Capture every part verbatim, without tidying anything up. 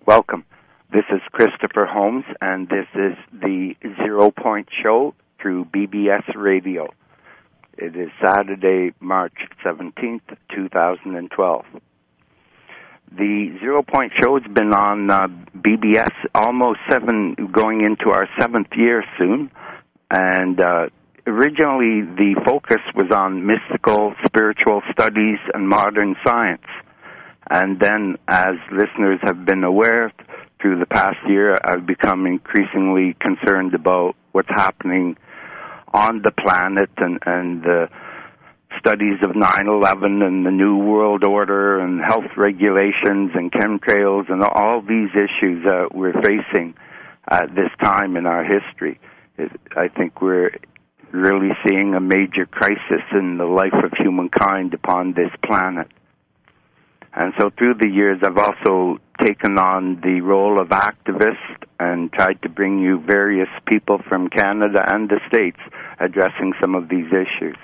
Welcome. This is Christopher Holmes, and this is the Zero Point Show through B B S Radio. It is Saturday, March seventeenth, two thousand twelve. The Zero Point Show has been on uh, B B S almost seven, going into our seventh year soon, and uh, originally the focus was on mystical, spiritual studies and modern science. And then, as listeners have been aware, through the past year, I've become increasingly concerned about what's happening on the planet and, and the studies of nine eleven and the New World Order and health regulations and chemtrails and all these issues that we're facing at this time in our history. I think we're really seeing a major crisis in the life of humankind upon this planet. And so through the years, I've also taken on the role of activist and tried to bring you various people from Canada and the States addressing some of these issues.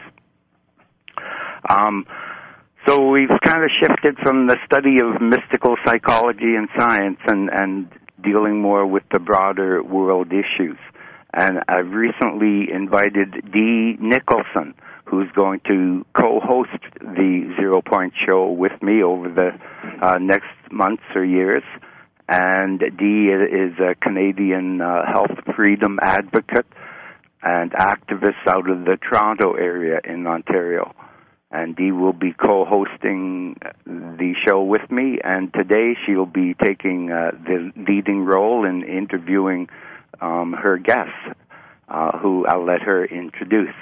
Um, so we've kind of shifted from the study of mystical psychology and science and, and dealing more with the broader world issues. And I've recently invited Dee Nicholson, who's going to co-host the Zero Point Show with me over the uh, next months or years. And Dee is a Canadian uh, health freedom advocate and activist out of the Toronto area in Ontario. And Dee will be co-hosting the show with me, and today she'll be taking uh, the leading role in interviewing um, her guests, uh, who I'll let her introduce.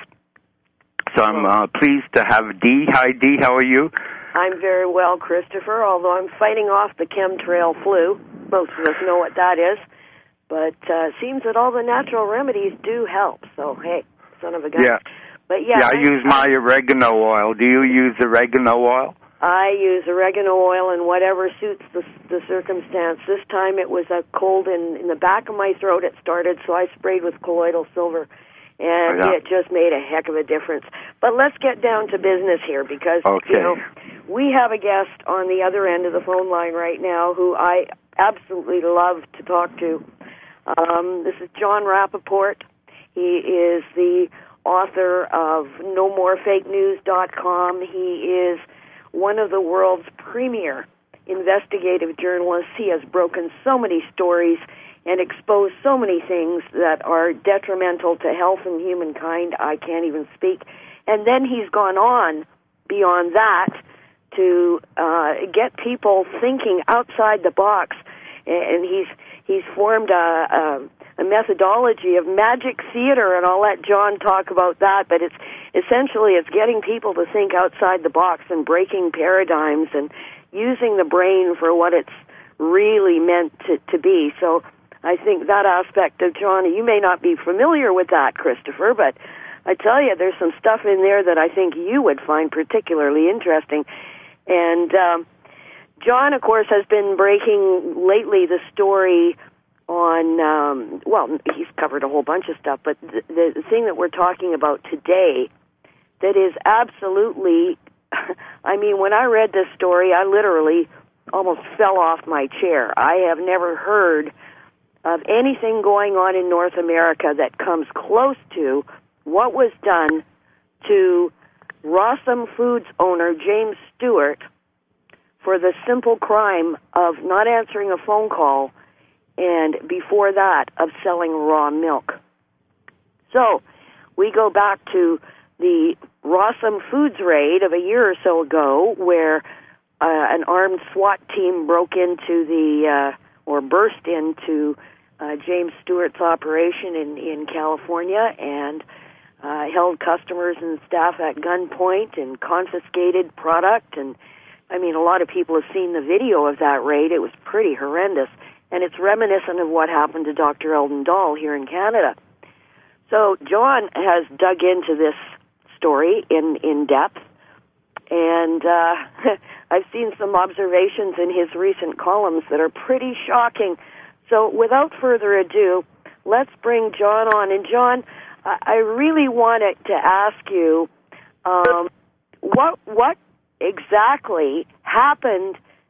So I'm uh, pleased to have Dee. Hi, Dee. How are you? I'm very well, Christopher, although I'm fighting off the chemtrail flu. Most of us know what that is. But uh, it seems that all the natural remedies do help. So, hey, son of a gun. Yeah. But yeah, yeah, I, I use my oregano oil. Do you use oregano oil? I use oregano oil and whatever suits the, the circumstance. This time it was a cold in, in the back of my throat it started, so I sprayed with colloidal silver. And yeah. it just made a heck of a difference. But let's get down to business here because, okay. you know, we have a guest on the other end of the phone line right now who I absolutely love to talk to. Um, this is Jon Rappoport. He is the author of no more fake news dot com. He is one of the world's premier investigative journalists. He has broken so many stories and expose so many things that are detrimental to health and humankind, I can't even speak. And then he's gone on beyond that to uh, get people thinking outside the box, and he's he's formed a, a, a methodology of magic theater, and I'll let John talk about that, but it's essentially it's getting people to think outside the box and breaking paradigms and using the brain for what it's really meant to, to be. So I think that aspect of John, you may not be familiar with that, Christopher, but I tell you, there's some stuff in there that I think you would find particularly interesting. And um, John, of course, has been breaking lately the story on, um, well, he's covered a whole bunch of stuff, but the, the thing that we're talking about today that is absolutely, I mean, when I read this story, I literally almost fell off my chair. I have never heard of anything going on in North America that comes close to what was done to Rossum Foods owner James Stewart for the simple crime of not answering a phone call and before that of selling raw milk. So we go back to the Rossum Foods raid of a year or so ago where uh, an armed SWAT team broke into the, uh, or burst into uh, James Stewart's operation in, in California and uh, held customers and staff at gunpoint and confiscated product. And, I mean, a lot of people have seen the video of that raid. It was pretty horrendous. And it's reminiscent of what happened to Doctor Eldon Dahl here in Canada. So John has dug into this story in, in depth, and uh, I've seen some observations in his recent columns that are pretty shocking. So without further ado, let's bring John on. And John, I really wanted to ask you, um, what what exactly happened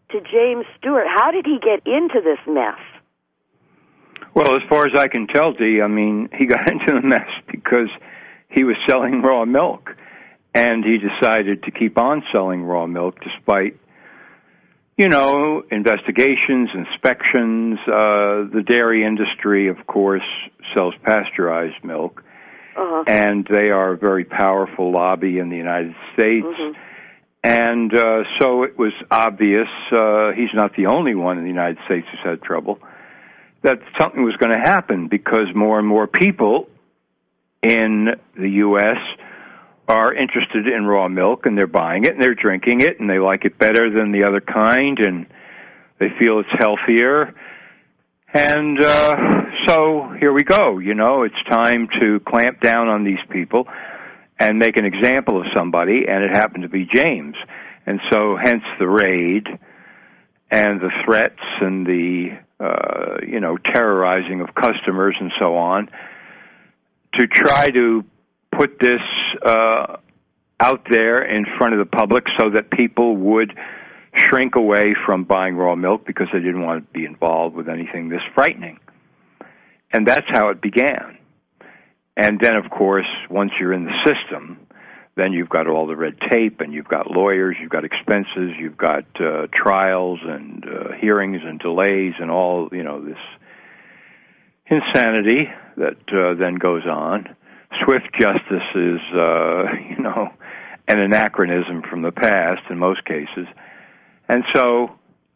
to James Stewart. How did he get into this mess? Well, as far as I can tell, Dee, I mean, he got into the mess because he was selling raw milk, and he decided to keep on selling raw milk despite, you know, investigations, inspections. Uh, the dairy industry, of course, sells pasteurized milk, uh-huh. and they are a very powerful lobby in the United States. Mm-hmm. And uh, so it was obvious, uh, he's not the only one in the United States who's had trouble, that something was going to happen because more and more people in the U S are interested in raw milk, and they're buying it, and they're drinking it, and they like it better than the other kind, and they feel it's healthier. And uh, so here we go. You know, it's time to clamp down on these people and make an example of somebody, and it happened to be James. And so hence the raid and the threats and the, uh, you know, terrorizing of customers and so on to try to put this uh, out there in front of the public so that people would shrink away from buying raw milk because they didn't want to be involved with anything this frightening. And that's how it began. And then, of course, once you're in the system, then you've got all the red tape, and you've got lawyers, you've got expenses, you've got uh, trials and uh, hearings and delays and all, you know, this insanity that uh, then goes on. Swift justice is, uh, you know, an anachronism from the past in most cases. And so,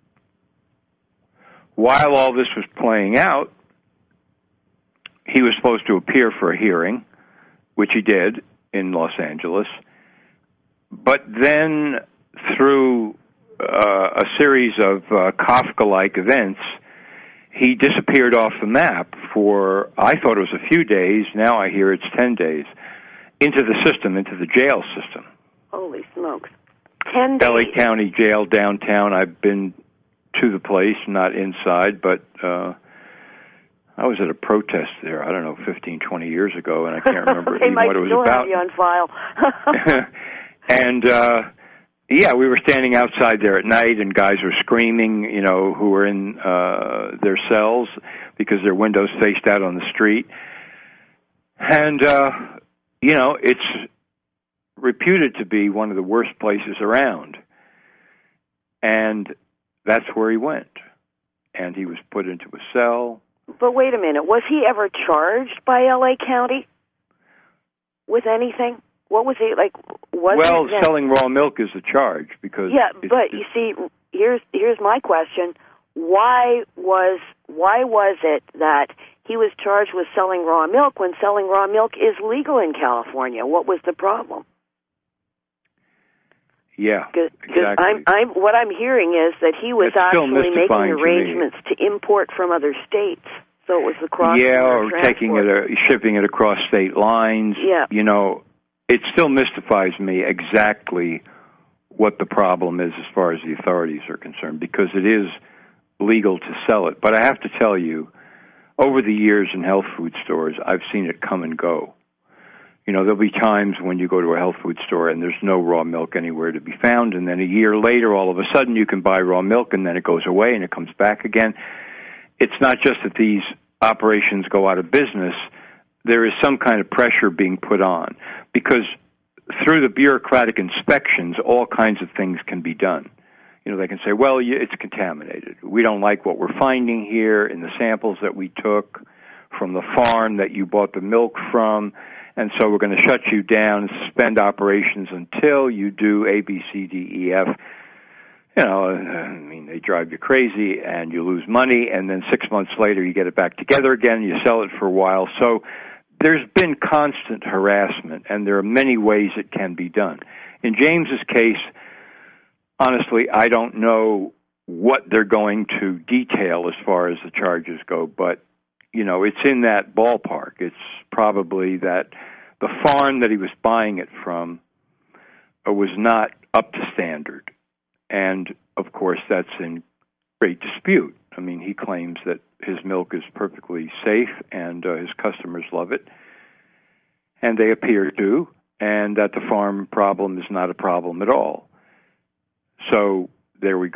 while all this was playing out, he was supposed to appear for a hearing, which he did in Los Angeles. But then, through uh, a series of uh, Kafka-like events, he disappeared off the map for, I thought it was a few days, now I hear it's ten days, into the system, into the jail system. Holy smokes. Ten days? L A County Jail downtown. I've been to the place, not inside, but uh, I was at a protest there, I don't know, fifteen, twenty years ago, and I can't remember even what it was about. They might still have you on file. And, uh, yeah, we were standing outside there at night, and guys were screaming, you know, who were in uh, their cells because their windows faced out on the street. And, uh, you know, it's reputed to be one of the worst places around. And that's where he went. And he was put into a cell. But wait a minute. Was he ever charged by L A County with anything? What was he, like, was Well, he, selling raw milk is a charge because... Yeah, it, but it, you see, here's here's my question. Why was why was it that he was charged with selling raw milk when selling raw milk is legal in California? What was the problem? Yeah, Cause, exactly. Cause I'm, I'm, what I'm hearing is that he was it's actually making arrangements to, to import from other states. So it was the cross. Yeah, or transport. taking it, uh, shipping it across state lines. Yeah. You know, it still mystifies me exactly what the problem is as far as the authorities are concerned, because it is legal to sell it. But I have to tell you, over the years in health food stores, I've seen it come and go. You know, there'll be times when you go to a health food store and there's no raw milk anywhere to be found, and then a year later, all of a sudden, you can buy raw milk, and then it goes away and it comes back again. It's not just that these operations go out of business. There is some kind of pressure being put on, because through the bureaucratic inspections, all kinds of things can be done. You know, they can say, well, it's contaminated. We don't like what we're finding here in the samples that we took from the farm that you bought the milk from, and so we're going to shut you down and suspend operations until you do A, B, C, D, E, F. You know, I mean, they drive you crazy, and you lose money, and then six months later you get it back together again, you sell it for a while. So there's been constant harassment, and there are many ways it can be done. In James's case, honestly, I don't know what they're going to detail as far as the charges go, but, you know, it's in that ballpark. It's probably that the farm that he was buying it from was not up to standard. And, of course, that's in great dispute. I mean, he claims that his milk is perfectly safe and uh, his customers love it, and they appear to, and that the farm problem is not a problem at all. So there we go.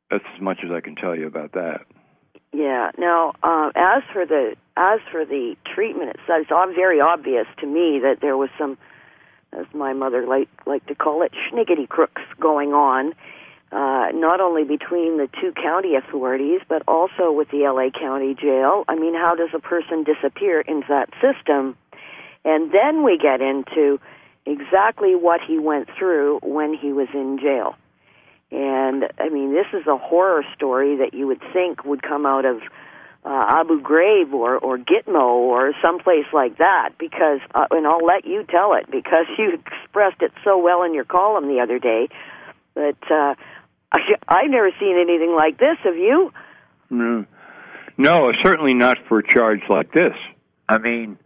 That's as much as I can tell you about that. Yeah. Now, uh, as for the as for the treatment itself, it's all very obvious to me that there was some, as my mother like like to call it, schniggity crooks going on, uh, not only between the two county authorities, but also with the L A County Jail. I mean, how does a person disappear into that system? And then we get into exactly what he went through when he was in jail. And, I mean, this is a horror story that you would think would come out of uh, Abu Ghraib or, or Gitmo or someplace like that, because, uh, and I'll let you tell it, because you expressed it so well in your column the other day. But uh, I, I've never seen anything like this. Have you? No. No, certainly not for a charge like this. I mean,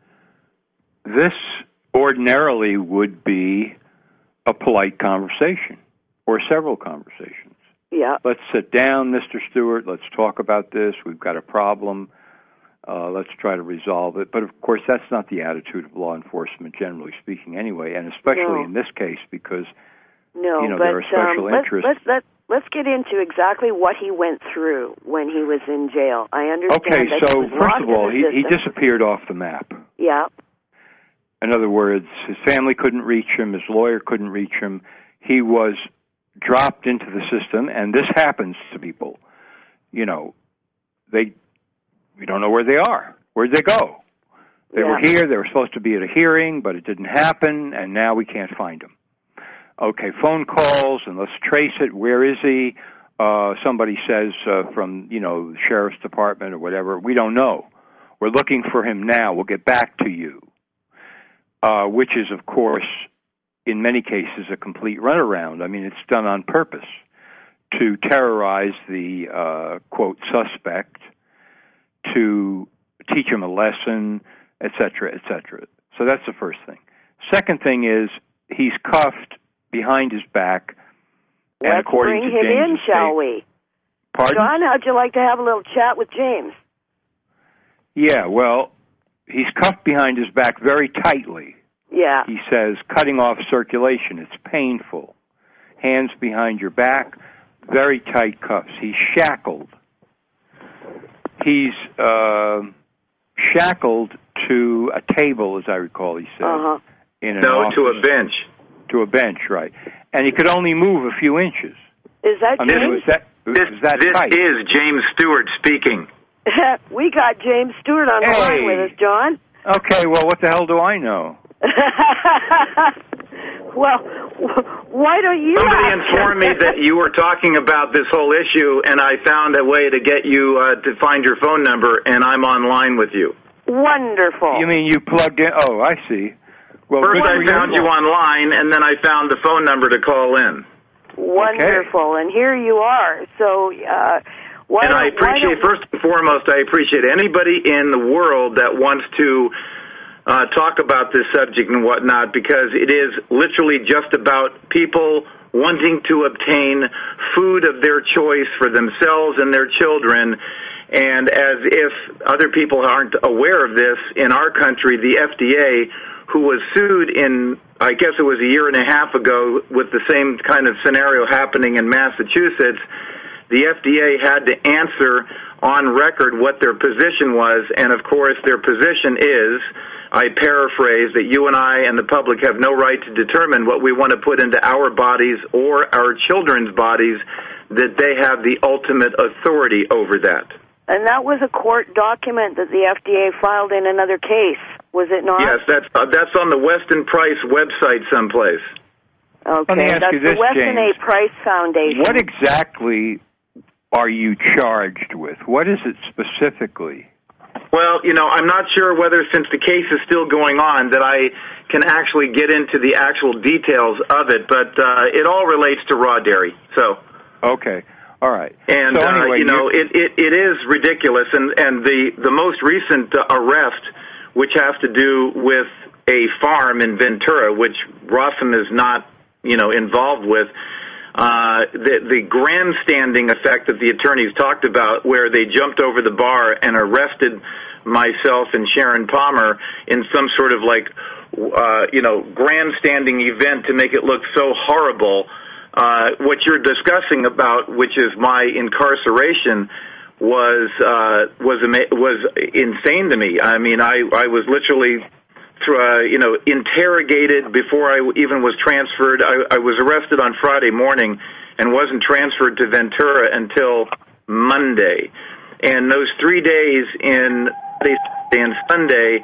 this ordinarily would be a polite conversation. Or several conversations. Yeah. Let's sit down, Mister Stewart. Let's talk about this. We've got a problem. Uh, let's try to resolve it. But, of course, that's not the attitude of law enforcement, generally speaking, anyway, and especially no. in this case because, no, you know, but, there are special um, interests. Let's, let's, let's get into exactly what he went through when he was in jail. I understand Okay, that so, he was first of all, he, he system. disappeared off the map. Yeah. In other words, his family couldn't reach him. His lawyer couldn't reach him. He was dropped into the system, and this happens to people. You know, they, we don't know where they are. Where'd they go? They yeah. were here, they were supposed to be at a hearing, but it didn't happen, and now we can't find them. Okay, phone calls, and let's trace it. Where is he? Uh, somebody says uh, from, you know, the sheriff's department or whatever, we don't know. We're looking for him now. We'll get back to you. Uh, which is, of course, in many cases, a complete runaround. I mean, it's done on purpose to terrorize the, uh, quote, suspect, to teach him a lesson, et cetera, et cetera. So that's the first thing. Second thing is he's cuffed behind his back. Let's and according bring to him James in, shall we? Pardon? John, how'd you like to have a little chat with James? Yeah, well, he's cuffed behind his back very tightly. Yeah. He says, cutting off circulation, it's painful. Hands behind your back, very tight cuffs. He's shackled. He's uh, shackled to a table, as I recall, he said. Uh-huh. In an no, office. to a bench. To a bench, right. And he could only move a few inches. Is that I mean, James? was that, was This, that this tight? is James Stewart speaking. We got James Stewart on the Hey. line with us, John. Okay, well, what the hell do I know? Well, why don't you Somebody ask informed him? me that you were talking about this whole issue, and I found a way to get you uh, to find your phone number, and I'm online with you. Wonderful. You mean you plugged in? Oh, I see. Well, First, good I for found you online, and then I found the phone number to call in. Wonderful. Okay. And here you are. So, uh, why And I don't- why appreciate, don't- first and foremost, I appreciate anybody in the world that wants to uh, talk about this subject and whatnot, because it is literally just about people wanting to obtain food of their choice for themselves and their children. And as if other people aren't aware of this, in our country, the F D A, who was sued in, I guess it was a year and a half ago, with the same kind of scenario happening in Massachusetts, the F D A had to answer on record what their position was, and of course their position is, I paraphrase, that you and I and the public have no right to determine what we want to put into our bodies or our children's bodies, that they have the ultimate authority over that. And that was a court document that the F D A filed in another case, was it not? Yes, that's uh, that's on the Weston Price website someplace. Okay, Let me ask that's you the this, Weston James. A. Price Foundation. What exactly are you charged with? What is it specifically? Well, you know, I'm not sure whether, since the case is still going on, that I can actually get into the actual details of it, but uh, it all relates to raw dairy. So, okay, all right. and so anyway, uh, you know, you're- it, it it is ridiculous, and and the the most recent uh, arrest, which has to do with a farm in Ventura, which Rossum is not, you know, involved with. Uh, the, the grandstanding effect that the attorneys talked about, where they jumped over the bar and arrested myself and Sharon Palmer in some sort of like, uh, you know, grandstanding event to make it look so horrible uh, what you're discussing about, which is my incarceration, was uh, was was insane to me. I mean, I I was literally, uh, you know, interrogated before I even was transferred. I, I was arrested on Friday morning and wasn't transferred to Ventura until Monday. And those three days in Saturday and Sunday,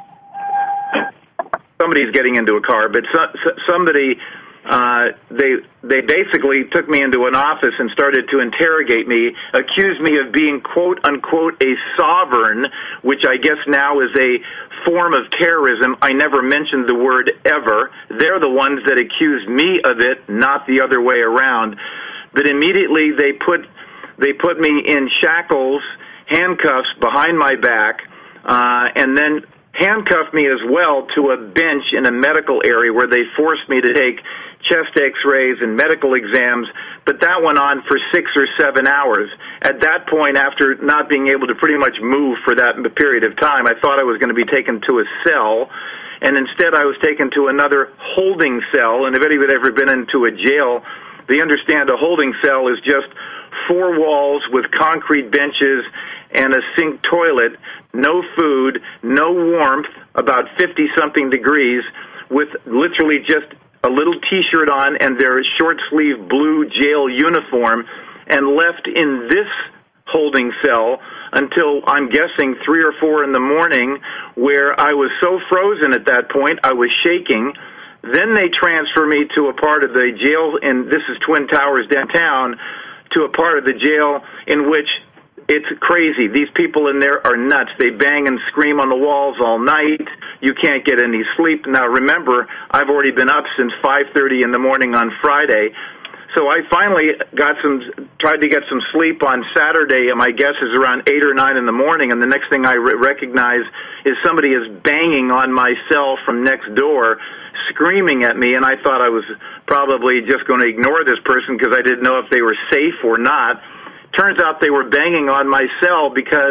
somebody's getting into a car, but so, somebody. Uh, they they basically took me into an office and started to interrogate me, accused me of being, quote, unquote, a sovereign, which I guess now is a form of terrorism. I never mentioned the word ever. They're the ones that accused me of it, not the other way around. But immediately they put they put me in shackles, handcuffs behind my back, uh, and then handcuffed me as well to a bench in a medical area where they forced me to take chest x-rays and medical exams, but that went on for six or seven hours. At that point, after not being able to pretty much move for that period of time, I thought I was going to be taken to a cell, and instead I was taken to another holding cell. And if anybody's ever been into a jail, they understand a holding cell is just four walls with concrete benches and a sink toilet, no food, no warmth, about fifty-something degrees, with literally just a little T-shirt on and their short-sleeve blue jail uniform, and left in this holding cell until, I'm guessing, three or four in the morning, where I was so frozen at that point, I was shaking. Then they transfer me to a part of the jail, and this is Twin Towers downtown, to a part of the jail in which it's crazy. These people in there are nuts. They bang and scream on the walls all night. You can't get any sleep. Now, remember, I've already been up since five thirty in the morning on Friday. So I finally got some, tried to get some sleep on Saturday, and my guess is around eight or nine in the morning, and the next thing I re- recognize is somebody is banging on my cell from next door, screaming at me, and I thought I was probably just going to ignore this person because I didn't know if they were safe or not. Turns out they were banging on my cell because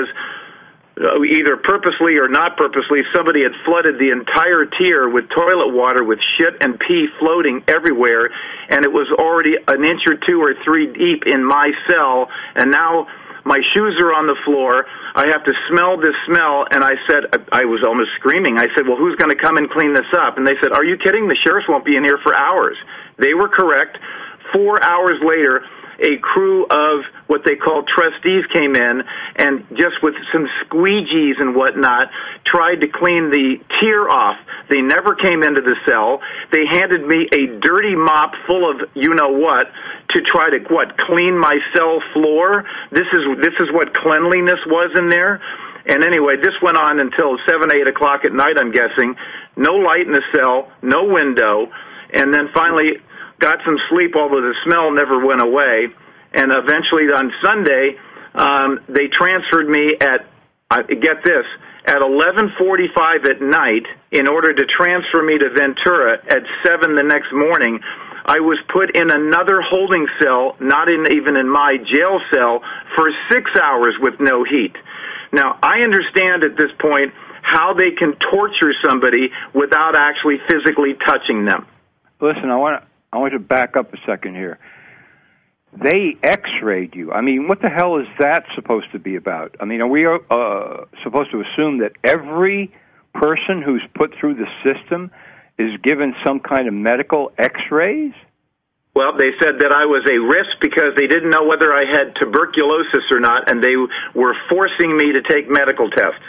uh, either purposely or not purposely, somebody had flooded the entire tier with toilet water with shit and pee floating everywhere, and it was already an inch or two or three deep in my cell, and now my shoes are on the floor. I have to smell this smell, and I said, I was almost screaming. I said, well, who's going to come and clean this up? And they said, are you kidding? The sheriffs won't be in here for hours. They were correct. Four hours later, a crew of what they call trustees came in and just with some squeegees and whatnot tried to clean the tier off. They never came into the cell. They handed me a dirty mop full of you-know-what to try to, what, clean my cell floor? This is this is what cleanliness was in there? And anyway, this went on until seven, eight o'clock at night, I'm guessing. No light in the cell, no window, and then finally got some sleep, although the smell never went away. And eventually on Sunday, um, they transferred me at, uh, get this, at eleven forty-five at night in order to transfer me to Ventura at seven the next morning. I was put in another holding cell, not in, even in my jail cell, for six hours with no heat. Now, I understand at this point how they can torture somebody without actually physically touching them. Listen, I want to I want to back up a second here. They x-rayed you. I mean, what the hell is that supposed to be about? I mean, are we uh, supposed to assume that every person who's put through the system is given some kind of medical x-rays? Well, they said that I was a risk because they didn't know whether I had tuberculosis or not, and they were forcing me to take medical tests.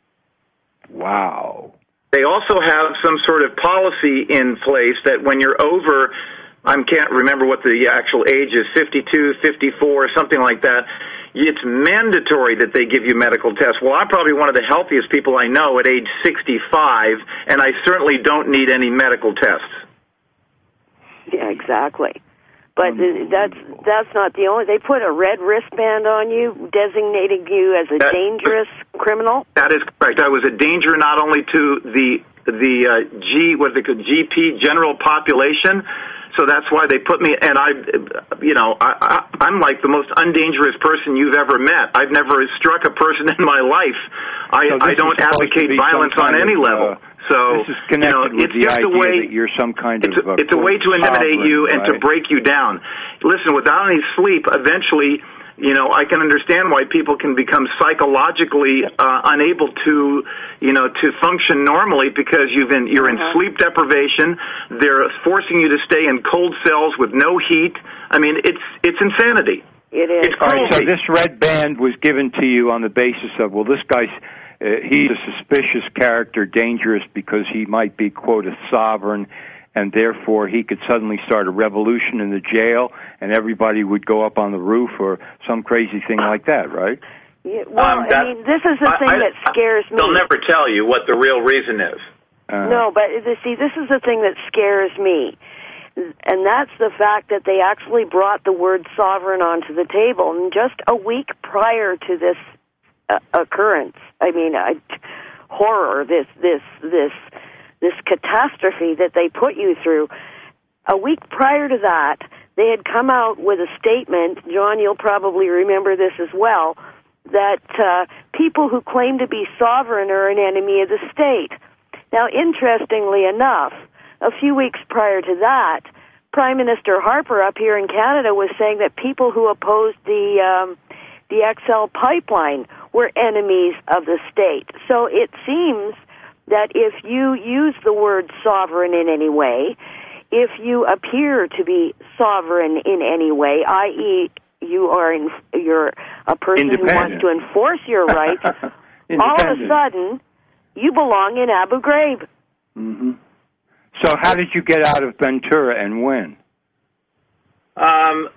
Wow. They also have some sort of policy in place that when you're over, I can't remember what the actual age is, fifty-two, fifty-four, something like that, it's mandatory that they give you medical tests. Well, I'm probably one of the healthiest people I know at age sixty-five, and I certainly don't need any medical tests. Yeah, exactly. But that's that's not the only. They put a red wristband on you, designating you as a that, dangerous criminal. That is correct. I was a danger not only to the the uh, G what they call G P general population. So that's why they put me. And I, you know, I, I, I'm like the most undangerous person you've ever met. I've never struck a person in my life. I, so I don't advocate violence on any of, level. Uh, So, this is connected you know, with it's the just idea a way, that you're some kind it's of a, uh, it's a way to intimidate sovereign, you and right? to break you down. Listen, without any sleep, eventually, you know, I can understand why people can become psychologically uh, unable to, you know, to function normally because you've been, you're uh-huh. in sleep deprivation. They're forcing you to stay in cold cells with no heat. I mean, it's it's insanity. It is. It's All right, so cruelty. this red band was given to you on the basis of, well, this guy's, uh, he's a suspicious character, dangerous because he might be, quote, a sovereign, and therefore he could suddenly start a revolution in the jail, and everybody would go up on the roof or some crazy thing like that, right? Yeah, well, Um, that- I mean, this is the I- thing I- that scares me. They'll never tell you what the real reason is. Uh, No, but uh, see, this is the thing that scares me, and that's the fact that they actually brought the word sovereign onto the table. And just a week prior to this uh, occurrence, I mean, uh, horror, this this this this catastrophe that they put you through. A week prior to that, they had come out with a statement. John, you'll probably remember this as well, that uh, people who claim to be sovereign are an enemy of the state. Now, interestingly enough, a few weeks prior to that, Prime Minister Harper up here in Canada was saying that people who opposed the um, the X L pipeline were enemies of the state. So it seems that if you use the word sovereign in any way, if you appear to be sovereign in any way, that is you are in, you're a person who wants to enforce your rights, all of a sudden you belong in Abu Ghraib. Mm-hmm. So how did you get out of Ventura and when? Um,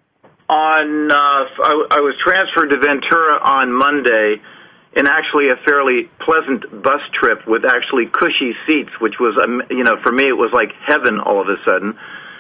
on uh, I, I was transferred to Ventura on Monday, in actually a fairly pleasant bus trip with actually cushy seats, which was, um, you know, for me it was like heaven all of a sudden.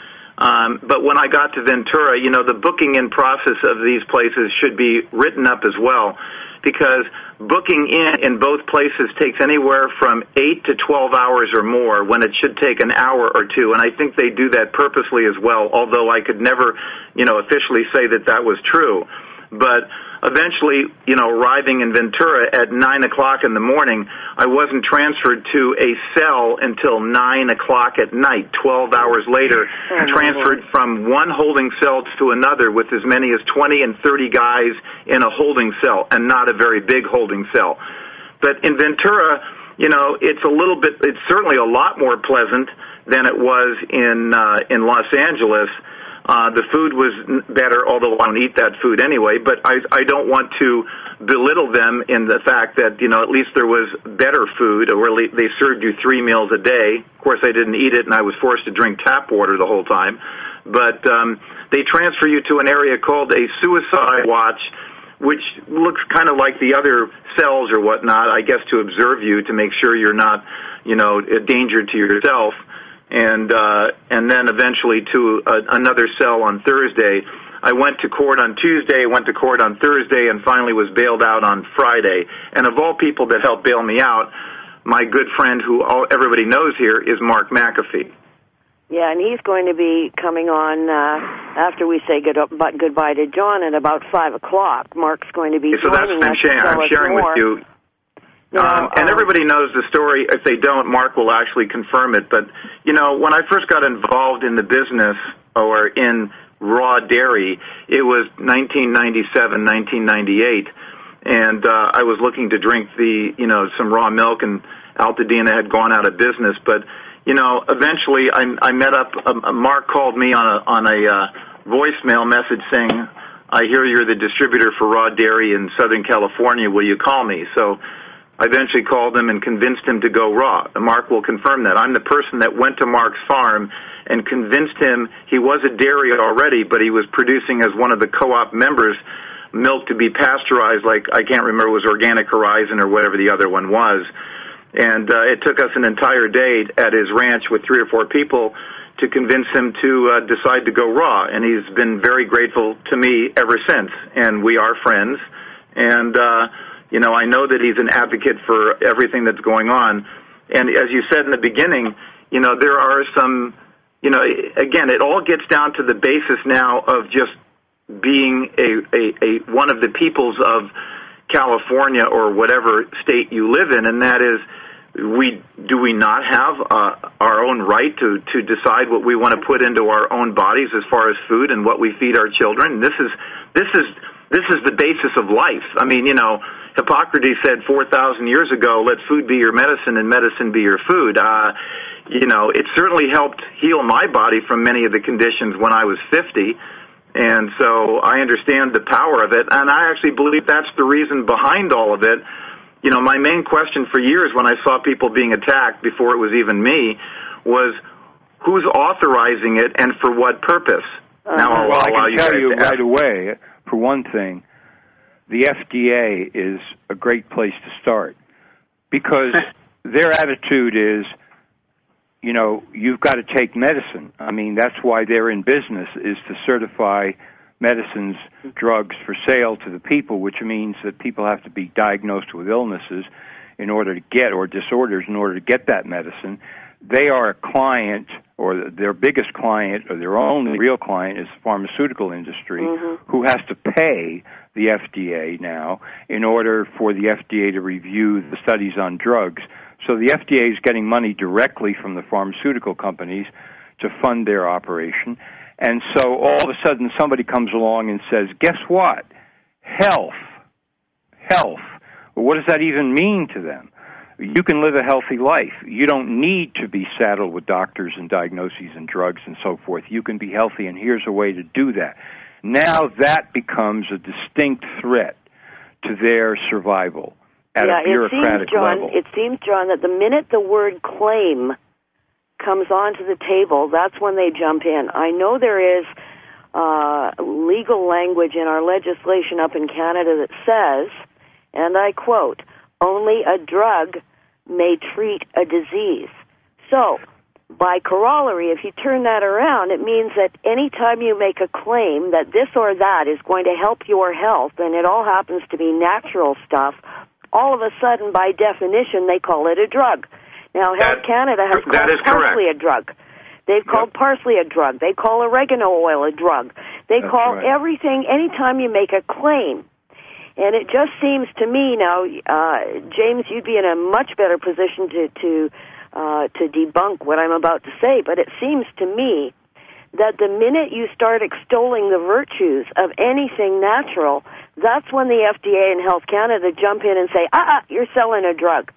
Um, but when I got to Ventura, you know, the booking in process of these places should be written up as well, because booking in in both places takes anywhere from eight to twelve hours or more when it should take an hour or two, and I think they do that purposely as well, although I could never, you know, officially say that that was true. But eventually, you know, arriving in Ventura at nine o'clock in the morning, I wasn't transferred to a cell until nine o'clock at night, twelve hours later, oh, transferred from one holding cell to another with as many as twenty and thirty guys in a holding cell, and not a very big holding cell. But in Ventura, you know, it's a little bit, it's certainly a lot more pleasant than it was in uh, in Los Angeles. Uh, the food was better, although I don't eat that food anyway, but I, I don't want to belittle them in the fact that, you know, at least there was better food, or they served you three meals a day. Of course, I didn't eat it, and I was forced to drink tap water the whole time. But um, they transfer you to an area called a suicide watch, which looks kind of like the other cells or whatnot, I guess, to observe you, to make sure you're not, you know, a danger to yourself. And uh, and then eventually to a, another cell on Thursday. I went to court on Tuesday, went to court on Thursday, and finally was bailed out on Friday. And of all people that helped bail me out, my good friend, who all, everybody knows here, is Mark McAfee. Yeah, and he's going to be coming on uh, after we say good, goodbye to John at about five o'clock. Mark's going to be so joining that's, us I'm, to tell I'm us sharing more. with you. You know, um, and um, everybody knows the story. If they don't, Mark will actually confirm it. But, you know, when I first got involved in the business or in raw dairy, it was nineteen ninety-seven, nineteen ninety-eight, and uh, I was looking to drink the, you know, some raw milk, and Altadena had gone out of business. But, you know, eventually I, I met up, uh, Mark called me on a, on a uh, voicemail message saying, I hear you're the distributor for raw dairy in Southern California. Will you call me? So I eventually called him and convinced him to go raw. Mark will confirm that. I'm the person that went to Mark's farm and convinced him he was a dairy already, but he was producing as one of the co-op members milk to be pasteurized, like I can't remember, it was Organic Horizon or whatever the other one was. And uh, it took us an entire day at his ranch with three or four people to convince him to uh, decide to go raw. And he's been very grateful to me ever since. And we are friends. And, uh, you know, I know that he's an advocate for everything that's going on. And as you said in the beginning, you know, there are some, you know, again, it all gets down to the basis now of just being a, a, a one of the peoples of California or whatever state you live in, and that is we do we not have uh, our own right to, to decide what we want to put into our own bodies as far as food and what we feed our children? This is this is this is the basis of life. I mean, you know, Hippocrates said four thousand years ago, "Let food be your medicine and medicine be your food." Uh, you know, it certainly helped heal my body from many of the conditions when I was fifty. And so I understand the power of it, and I actually believe that's the reason behind all of it. You know, my main question for years when I saw people being attacked before it was even me was, who's authorizing it and for what purpose? Uh, now I'll well, I allow can you tell guys you to right ask. away, for one thing, the F D A is a great place to start because their attitude is, you know, you've got to take medicine. I mean, that's why they're in business, is to certify medicines, drugs for sale to the people, which means that people have to be diagnosed with illnesses in order to get, or disorders in order to get that medicine. They are a client, or their biggest client, or their only real client is the pharmaceutical industry, mm-hmm. who has to pay the F D A now in order for the F D A to review the studies on drugs. So the F D A is getting money directly from the pharmaceutical companies to fund their operation. And so all of a sudden somebody comes along and says, guess what? Health. Health. Well, what does that even mean to them? You can live a healthy life. You don't need to be saddled with doctors and diagnoses and drugs and so forth. You can be healthy, and here's a way to do that. Now that becomes a distinct threat to their survival at yeah, a bureaucratic it seems, John, level. It seems, John, that the minute the word claim comes onto the table, that's when they jump in. I know there is uh, legal language in our legislation up in Canada that says, and I quote, only a drug may treat a disease. So, by corollary, if you turn that around, it means that any time you make a claim that this or that is going to help your health, and it all happens to be natural stuff, all of a sudden, by definition, they call it a drug. Now, Health That- Canada has that called is correct. parsley a drug. They've called Yep. parsley a drug. They call oregano oil a drug. They That's call right. everything, anytime you make a claim. And it just seems to me now, uh, James, you'd be in a much better position to to uh, to debunk what I'm about to say. But it seems to me that the minute you start extolling the virtues of anything natural, that's when the F D A and Health Canada jump in and say, "Ah, ah you're selling a drug."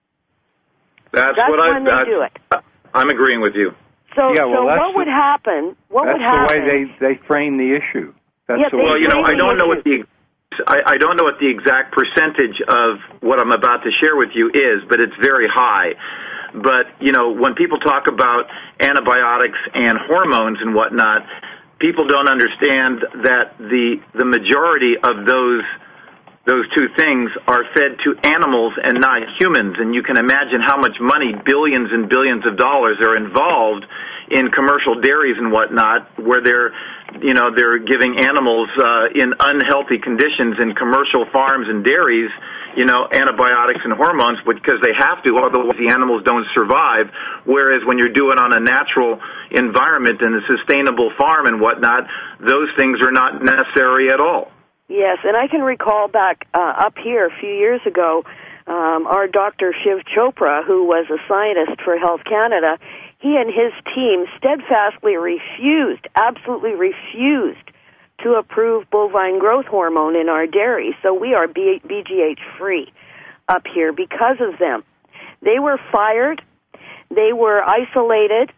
That's, That's what I, when they that's, do it. I'm agreeing with you. So, Yeah, well, so that's what the- would happen? What That's would happen? the way they, they frame the issue. That's Yeah, the they- way Well, you know, I Maybe don't know you- what the I, I don't know what the exact percentage of what I'm about to share with you is, but it's very high. But, you know, when people talk about antibiotics and hormones and whatnot, people don't understand that the the majority of those those two things are fed to animals and not humans. And you can imagine how much money, billions and billions of dollars, are involved in commercial dairies and whatnot, where they're, you know, they're giving animals uh, in unhealthy conditions in commercial farms and dairies, you know, antibiotics and hormones because they have to, otherwise the animals don't survive. Whereas when you're doing on a natural environment and a sustainable farm and whatnot, those things are not necessary at all. Yes, and I can recall back uh, up here a few years ago, um, our Doctor Shiv Chopra, who was a scientist for Health Canada, he and his team steadfastly refused, absolutely refused, to approve bovine growth hormone in our dairy. So we are B G H-free up here because of them. They were fired. They were isolated.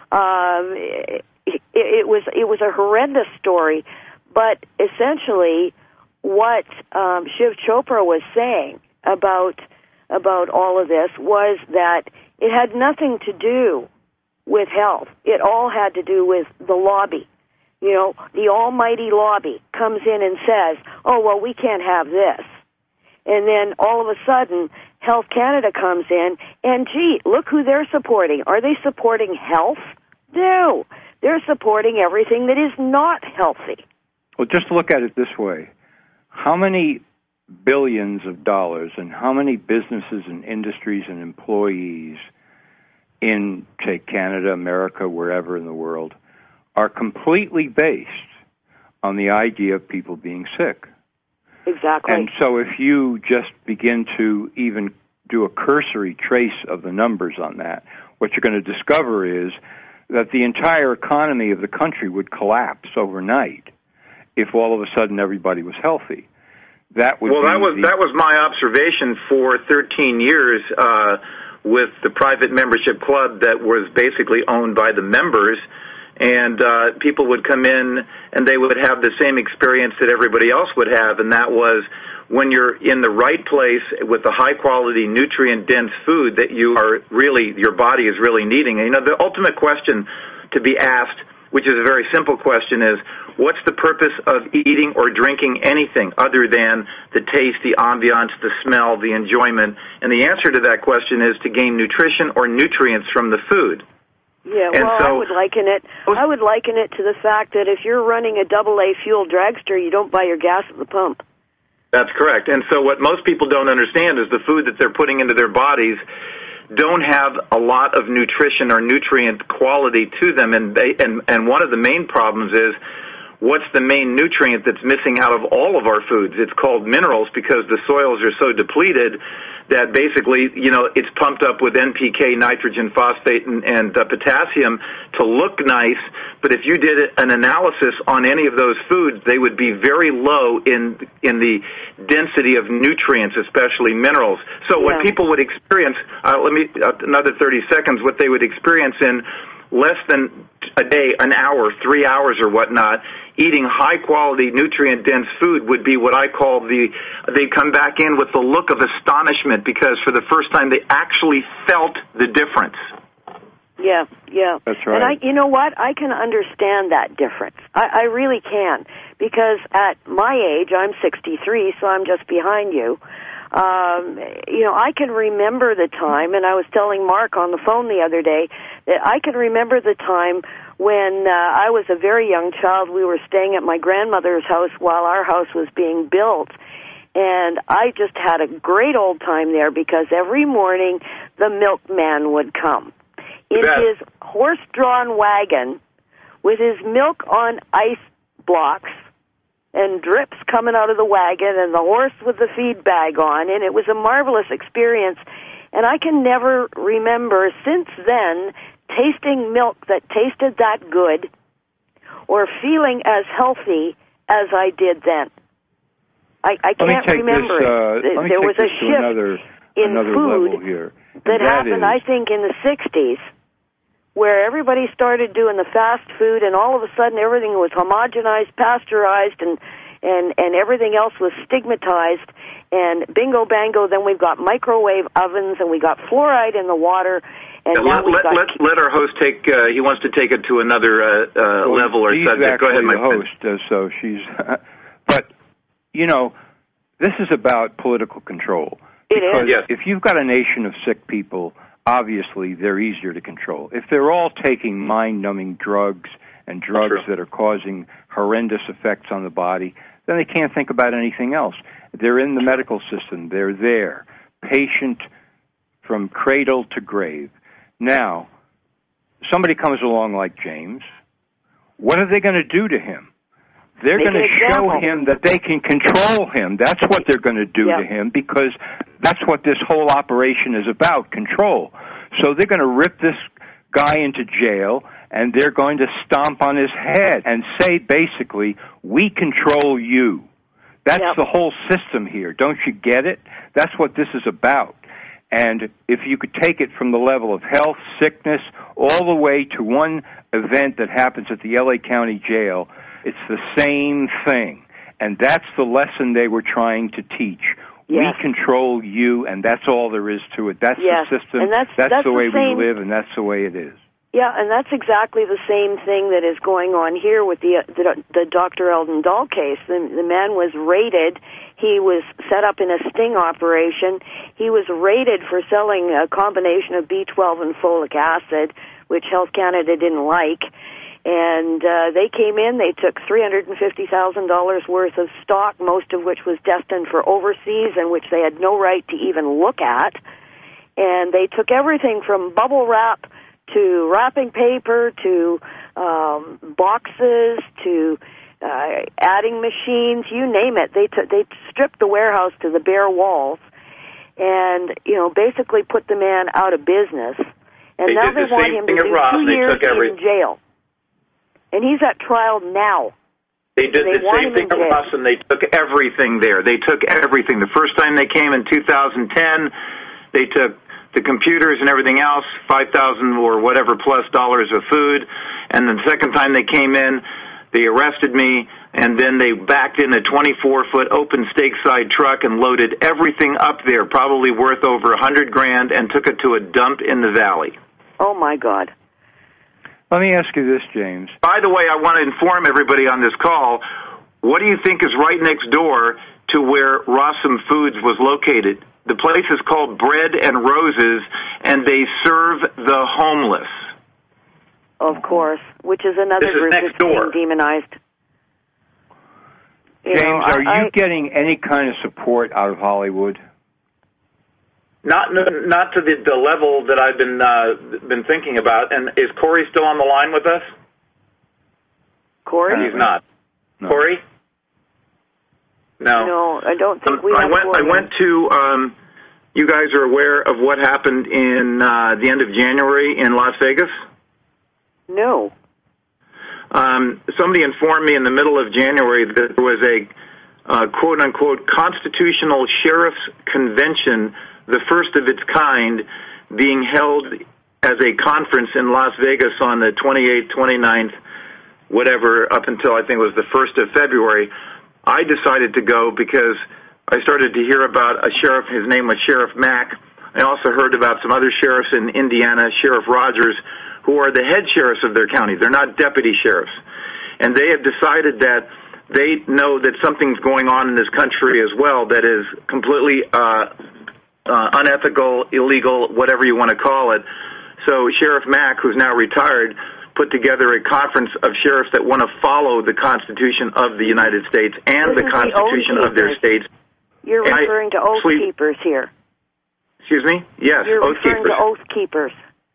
Um, it, it was it was a horrendous story. But essentially, what um, Shiv Chopra was saying about about all of this was that it had nothing to do with health. It all had to do with the lobby. You know, the almighty lobby comes in and says, "Oh, well, we can't have this," and then all of a sudden, Health Canada comes in, and gee, look who they're supporting. Are they supporting health? No, they're supporting everything that is not healthy. Well, just look at it this way. How many billions of dollars and how many businesses and industries and employees in, say, Canada, America, wherever in the world, are completely based on the idea of people being sick? Exactly. And so if you just begin to even do a cursory trace of the numbers on that, what you're going to discover is that the entire economy of the country would collapse overnight if all of a sudden everybody was healthy. That would well, be that was the, that was my observation for thirteen years uh, with the private membership club that was basically owned by the members. And uh, people would come in and they would have the same experience that everybody else would have, and that was when you're in the right place with the high-quality, nutrient-dense food that you are really, your body is really needing. And, you know, the ultimate question to be asked, which is a very simple question, is what's the purpose of eating or drinking anything other than the taste, the ambiance, the smell, the enjoyment? And the answer to that question is to gain nutrition or nutrients from the food. Yeah, and well, so, I would liken it. I would liken it to the fact that if you're running a double A fuel dragster, you don't buy your gas at the pump. That's correct. And so, what most people don't understand is the food that they're putting into their bodies don't have a lot of nutrition or nutrient quality to them. And they, and and one of the main problems is what's the main nutrient that's missing out of all of our foods? It's called minerals, because the soils are so depleted that basically, you know, it's pumped up with N P K, nitrogen, phosphate, and, and uh, potassium to look nice. But if you did an analysis on any of those foods, they would be very low in in the density of nutrients, especially minerals. So yeah. What people would experience, uh, let me, uh, another thirty seconds, what they would experience in less than a day, an hour, three hours or whatnot, eating high-quality, nutrient-dense food would be what I call the, they come back in with the look of astonishment, because for the first time they actually felt the difference. Yeah, yeah. That's right. And I, you know what? I can understand that difference. I, I really can, because at my age, I'm sixty-three, so I'm just behind you. Um, you know, I can remember the time, and I was telling Mark on the phone the other day, that I can remember the time when uh, I was a very young child. We were staying at my grandmother's house while our house was being built, and I just had a great old time there, because every morning the milkman would come in his horse-drawn wagon with his milk on ice blocks and drips coming out of the wagon, and the horse with the feed bag on, and it was a marvelous experience. And I can never remember since then tasting milk that tasted that good or feeling as healthy as I did then. I, I can't remember this, it. Uh, there was a shift another, in another food here, that, that happened, is, I think, in the sixties, where everybody started doing the fast food, and all of a sudden everything was homogenized, pasteurized, and, and, and everything else was stigmatized, and bingo bango, then we've got microwave ovens, and we got fluoride in the water, and yeah, now let, we've let, got... Let, let our host take, uh, he wants to take it to another uh, uh, well, level or subject. Go ahead, my friend. Host, uh, so she's... but, you know, this is about political control. It is. Yes. If you've got a nation of sick people, obviously they're easier to control. If they're all taking mind-numbing drugs and drugs that are causing horrendous effects on the body, then they can't think about anything else. They're in the medical system. They're there, patient from cradle to grave. Now, somebody comes along like James. What are they going to do to him? They're going to show him that they can control him. That's what they're going to do yep. to him, because that's what this whole operation is about, control. So they're going to rip this guy into jail, and they're going to stomp on his head and say, basically, we control you. That's yep. the whole system here. Don't you get it? That's what this is about. And if you could take it from the level of health, sickness, all the way to one event that happens at the L A County Jail, it's the same thing. And that's the lesson they were trying to teach. Yes. We control you, and that's all there is to it. That's yes. the system. And that's, that's, that's the way the same... we live, and that's the way it is. Yeah, and that's exactly the same thing that is going on here with the the, the Doctor Eldon Dahl case. The, the man was raided. He was set up in a sting operation. He was raided for selling a combination of B twelve and folic acid, which Health Canada didn't like. And uh, they came in, they took three hundred fifty thousand dollars worth of stock, most of which was destined for overseas and which they had no right to even look at. And they took everything from bubble wrap to wrapping paper, to um, boxes, to uh, adding machines, you name it. They t- they stripped the warehouse to the bare walls, and, you know, basically put the man out of business. And they now did they the want same him to thing at do Ross, two and they years took every- in jail. And he's at trial now. They did They the want same him thing in at jail. Ross, and they took everything there. They took everything. The first time they came in two thousand ten, they took the computers and everything else, five thousand or whatever plus dollars of food. And the second time they came in, they arrested me, and then they backed in a twenty-four foot open stake-side truck and loaded everything up there, probably worth over a hundred grand, and took it to a dump in the valley. Oh, my God. Let me ask you this, James. By the way, I want to inform everybody on this call, what do you think is right next door to where Rossum Foods was located? The place is called Bread and Roses, and they serve the homeless. Of course, which is another This is group next that's door. being demonized. You James, know, are I, you I, getting any kind of support out of Hollywood? Not not to the, the level that I've been uh, been thinking about. And is Corey still on the line with us? Corey? He's not. No. Corey? No. No, I don't think Um, we I have went. I Corey. went to. Um, you guys are aware of what happened in uh, the end of January in Las Vegas? No. Um, somebody informed me in the middle of January that there was a uh, quote-unquote constitutional sheriff's convention, the first of its kind, being held as a conference in Las Vegas on the twenty-eighth, twenty-ninth, whatever, up until I think it was the first of February. I decided to go because I started to hear about a sheriff. His name was Sheriff Mack. I also heard about some other sheriffs in Indiana, Sheriff Rogers, who are the head sheriffs of their county. They're not deputy sheriffs. And they have decided that they know that something's going on in this country as well that is completely uh, uh, unethical, illegal, whatever you want to call it. So Sheriff Mack, who's now retired, put together a conference of sheriffs that want to follow the Constitution of the United States and This the is the Constitution Oath of their Keepers. states. You're And I referring to Oath sleep- Keepers here. Excuse me? Yes, You're Oath referring Keepers. to Oath Keepers.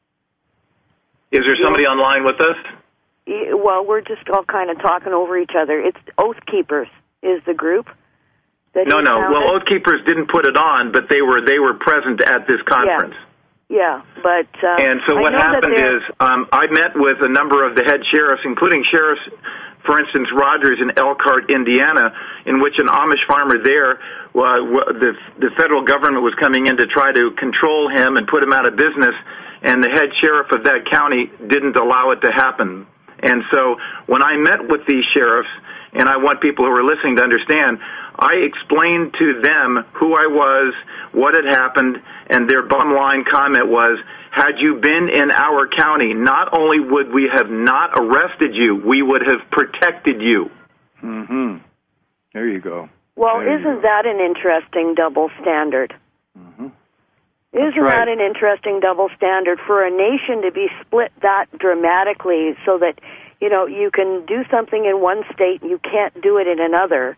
Is there somebody online with us? Y- Well, we're just all kind of talking over each other. It's Oath Keepers is the group. That No, he no. founded. Well, Oath Keepers didn't put it on, but they were they were present at this conference. Yeah, but uh, And so I what know that happened they're- is um, I met with a number of the head sheriffs, including sheriffs, for instance, Rogers in Elkhart, Indiana, in which an Amish farmer there, uh, the the federal government was coming in to try to control him and put him out of business, and the head sheriff of that county didn't allow it to happen. And so when I met with these sheriffs, and I want people who are listening to understand, I explained to them who I was, what had happened, and their bottom line comment was, had you been in our county, not only would we have not arrested you, we would have protected you. Mm-hmm. There you go. Well, There you isn't go. that an interesting double standard? Mm-hmm. Isn't right. that an interesting double standard for a nation to be split that dramatically so that, you know, you can do something in one state and you can't do it in another?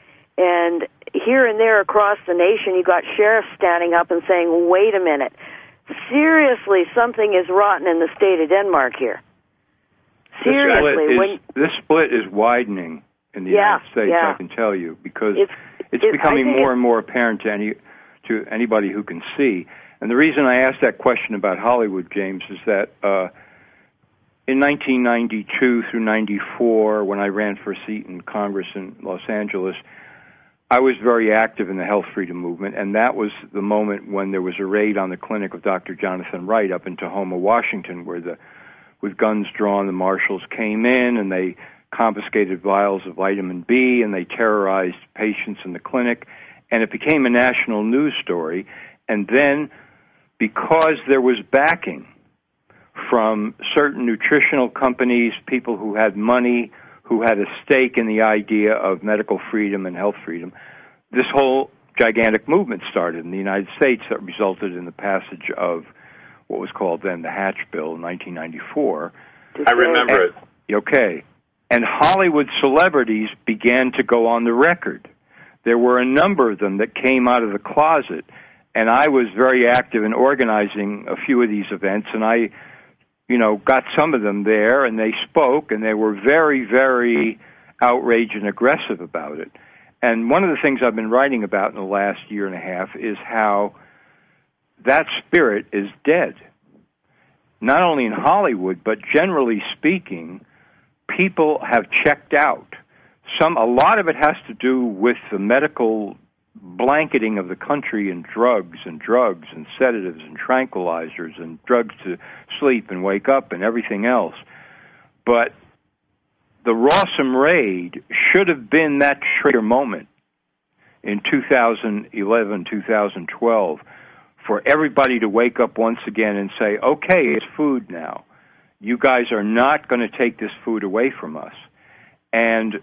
And here and there across the nation, you got sheriffs standing up and saying, wait a minute, seriously, something is rotten in the state of Denmark here. Seriously. This split is, when this split is widening in the Yeah, United States, yeah. I can tell you, because It's- it's, it- becoming I think more it's- and more apparent to any to anybody who can see. And the reason I asked that question about Hollywood, James, is that uh, in nineteen ninety-two through ninety-four, when I ran for a seat in Congress in Los Angeles, I was very active in the health freedom movement, and that was the moment when there was a raid on the clinic of Doctor Jonathan Wright up in Tacoma, Washington, where the with guns drawn, the marshals came in and they confiscated vials of vitamin B and they terrorized patients in the clinic, and it became a national news story. And then, because there was backing from certain nutritional companies, people who had money, who had a stake in the idea of medical freedom and health freedom, this whole gigantic movement started in the United States that resulted in the passage of what was called then the Hatch Bill in nineteen ninety-four. I remember it. Okay. And Hollywood celebrities began to go on the record. There were a number of them that came out of the closet, and I was very active in organizing a few of these events, and I, you know, got some of them there, and they spoke, and they were very, very outraged and aggressive about it. And one of the things I've been writing about in the last year and a half is how that spirit is dead. Not only in Hollywood, but generally speaking, people have checked out. Some, a lot of it has to do with the medical blanketing of the country in drugs and drugs and sedatives and tranquilizers and drugs to sleep and wake up and everything else. But the Rawson raid should have been that trigger moment in two thousand eleven, two thousand twelve, for everybody to wake up once again and say, okay, it's food now. You guys are not going to take this food away from us. And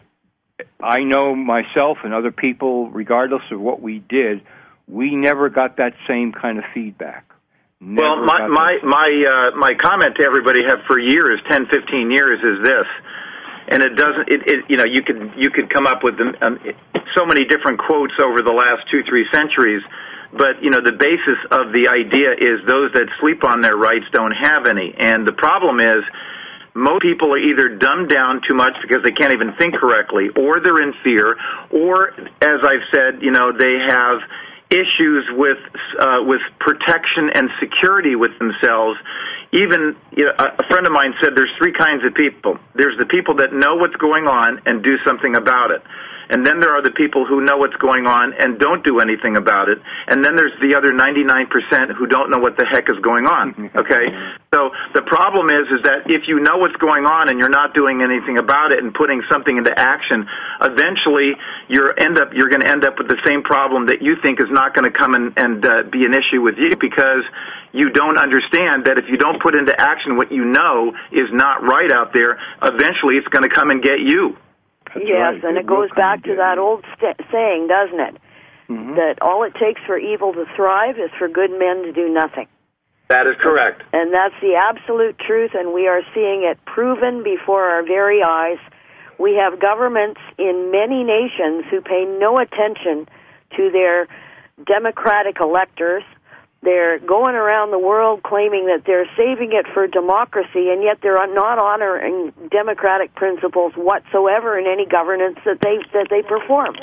I know myself and other people, regardless of what we did, we never got that same kind of feedback. Never well, my my my, uh, my comment to everybody have for years, ten, fifteen years, is this. And it doesn't. It, it you know you could you could come up with um, so many different quotes over the last two three centuries, but you know the basis of the idea is those that sleep on their rights don't have any. And the problem is most people are either dumbed down too much because they can't even think correctly, or they're in fear, or as I've said, you know they have issues with uh, with protection and security with themselves. Even you know, a friend of mine said there's three kinds of people. There's the people that know what's going on and do something about it. And then there are the people who know what's going on and don't do anything about it. And then there's the other ninety-nine percent who don't know what the heck is going on. Okay? So the problem is is that if you know what's going on and you're not doing anything about it and putting something into action, eventually you're end up you're going to end up with the same problem that you think is not going to come and, and uh, be an issue with you, because you don't understand that if you don't put into action what you know is not right out there, eventually it's going to come and get you. That's yes, right. And it, it goes back to that old st- saying, doesn't it? Mm-hmm. That all it takes for evil to thrive is for good men to do nothing. That is correct. And that's the absolute truth, and we are seeing it proven before our very eyes. We have governments in many nations who pay no attention to their democratic electors. They're going around the world claiming that they're saving it for democracy, and yet they're not honoring democratic principles whatsoever in any governance that they that they perform.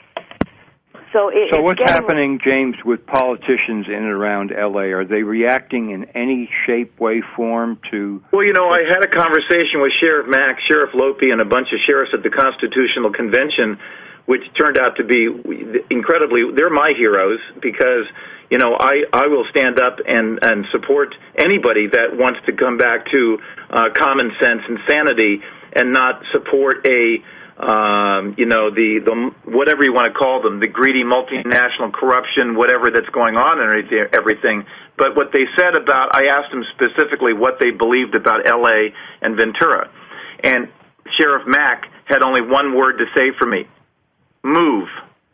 So, it, so what's getting... happening, James, with politicians in and around L A? Are they reacting in any shape, way, form to... Well, you know, I had a conversation with Sheriff Mack, Sheriff Lopi, and a bunch of sheriffs at the Constitutional Convention, which turned out to be incredibly... They're my heroes, because... You know, I, I will stand up and, and support anybody that wants to come back to uh, common sense and sanity, and not support a, um, you know, the, the whatever you want to call them, the greedy multinational corruption, whatever that's going on and everything. But what they said about, I asked them specifically what they believed about L A and Ventura. And Sheriff Mack had only one word to say for me: move.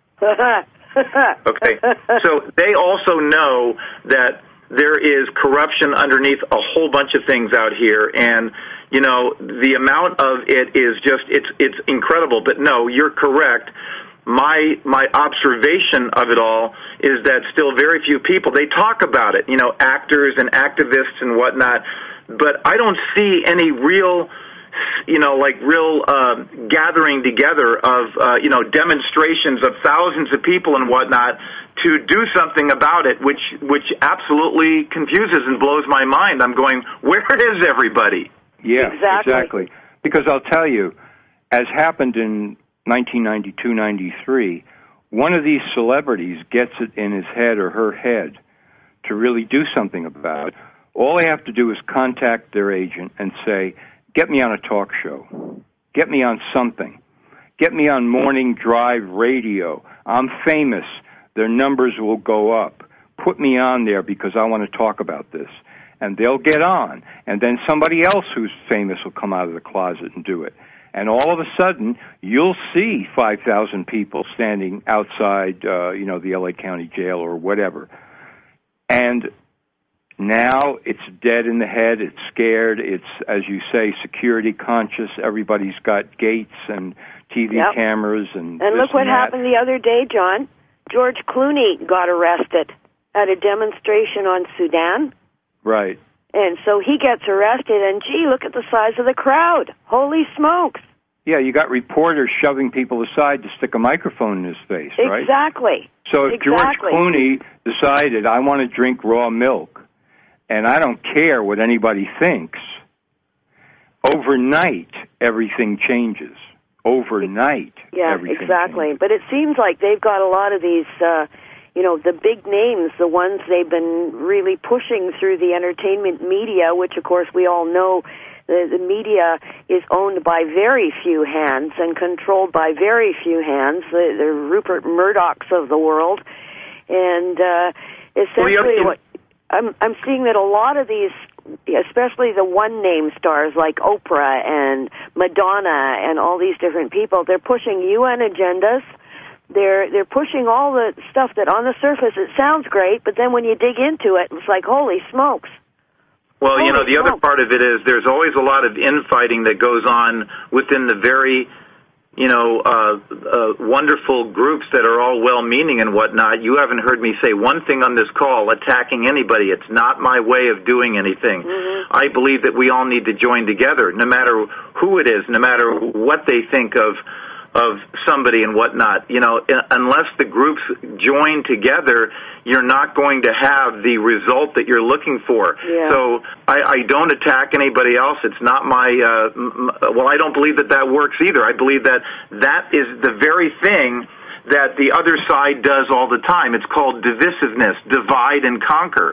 Okay, so they also know that there is corruption underneath a whole bunch of things out here, and you know the amount of it is just it's it's incredible. But no, you're correct. My my observation of it all is that still very few people, they talk about it, you know, actors and activists and whatnot, but I don't see any real, you know, like real uh, gathering together of, uh, you know, demonstrations of thousands of people and whatnot to do something about it, which which absolutely confuses and blows my mind. I'm going, where is everybody? Yeah, exactly. exactly. Because I'll tell you, as happened in nineteen ninety-two ninety-three, one of these celebrities gets it in his head or her head to really do something about it. All they have to do is contact their agent and say, get me on a talk show. Get me on something. Get me on morning drive radio. I'm famous. Their numbers will go up. Put me on there because I want to talk about this. And they'll get on. And then somebody else who's famous will come out of the closet and do it. And all of a sudden, you'll see five thousand people standing outside, uh, you know, the L A County Jail or whatever. And now it's dead in the head, it's scared, it's, as you say, security conscious. Everybody's got gates and T V yep. cameras and And look what and happened the other day, John. George Clooney got arrested at a demonstration on Sudan. Right. And so he gets arrested, and gee, look at the size of the crowd. Holy smokes. Yeah, you got reporters shoving people aside to stick a microphone in his face, right? Exactly. So if exactly. George Clooney decided, I want to drink raw milk, and I don't care what anybody thinks, overnight, everything changes. Overnight, yeah, everything exactly. changes. But it seems like they've got a lot of these, uh, you know, the big names, the ones they've been really pushing through the entertainment media, which, of course, we all know the, the media is owned by very few hands and controlled by very few hands, the, the Rupert Murdochs of the world. And uh, essentially well, what I'm, I'm seeing that a lot of these, especially the one-name stars like Oprah and Madonna and all these different people, they're pushing U N agendas. They're they're pushing all the stuff that on the surface it sounds great, but then when you dig into it, it's like, holy smokes. Well, holy you know, the smokes. other part of it is there's always a lot of infighting that goes on within the very, you know, uh, uh, wonderful groups that are all well-meaning and whatnot. You haven't heard me say one thing on this call attacking anybody. It's not my way of doing anything. Mm-hmm. I believe that we all need to join together, no matter who it is, no matter what they think of of somebody and whatnot. You know, unless the groups join together, you're not going to have the result that you're looking for. Yeah. So I, I don't attack anybody else. It's not my, uh, m- well, I don't believe that that works either. I believe that that is the very thing that the other side does all the time. It's called divisiveness, divide and conquer.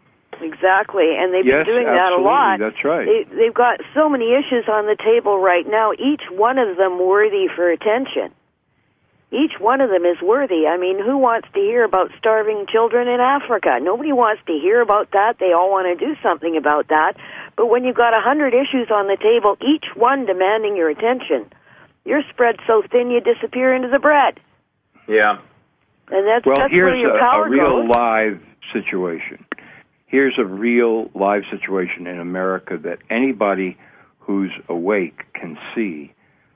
Exactly, and they've yes, been doing that a lot. That's right. They, they've got so many issues on the table right now, each one of them worthy for attention. Each one of them is worthy. I mean, who wants to hear about starving children in Africa? Nobody wants to hear about that. They all want to do something about that. But when you've got a hundred issues on the table, each one demanding your attention, you're spread so thin you disappear into the bread. Yeah. And that's, well, that's here's where your a, power a real goes. live situation. Here's a real live situation in America that anybody who's awake can see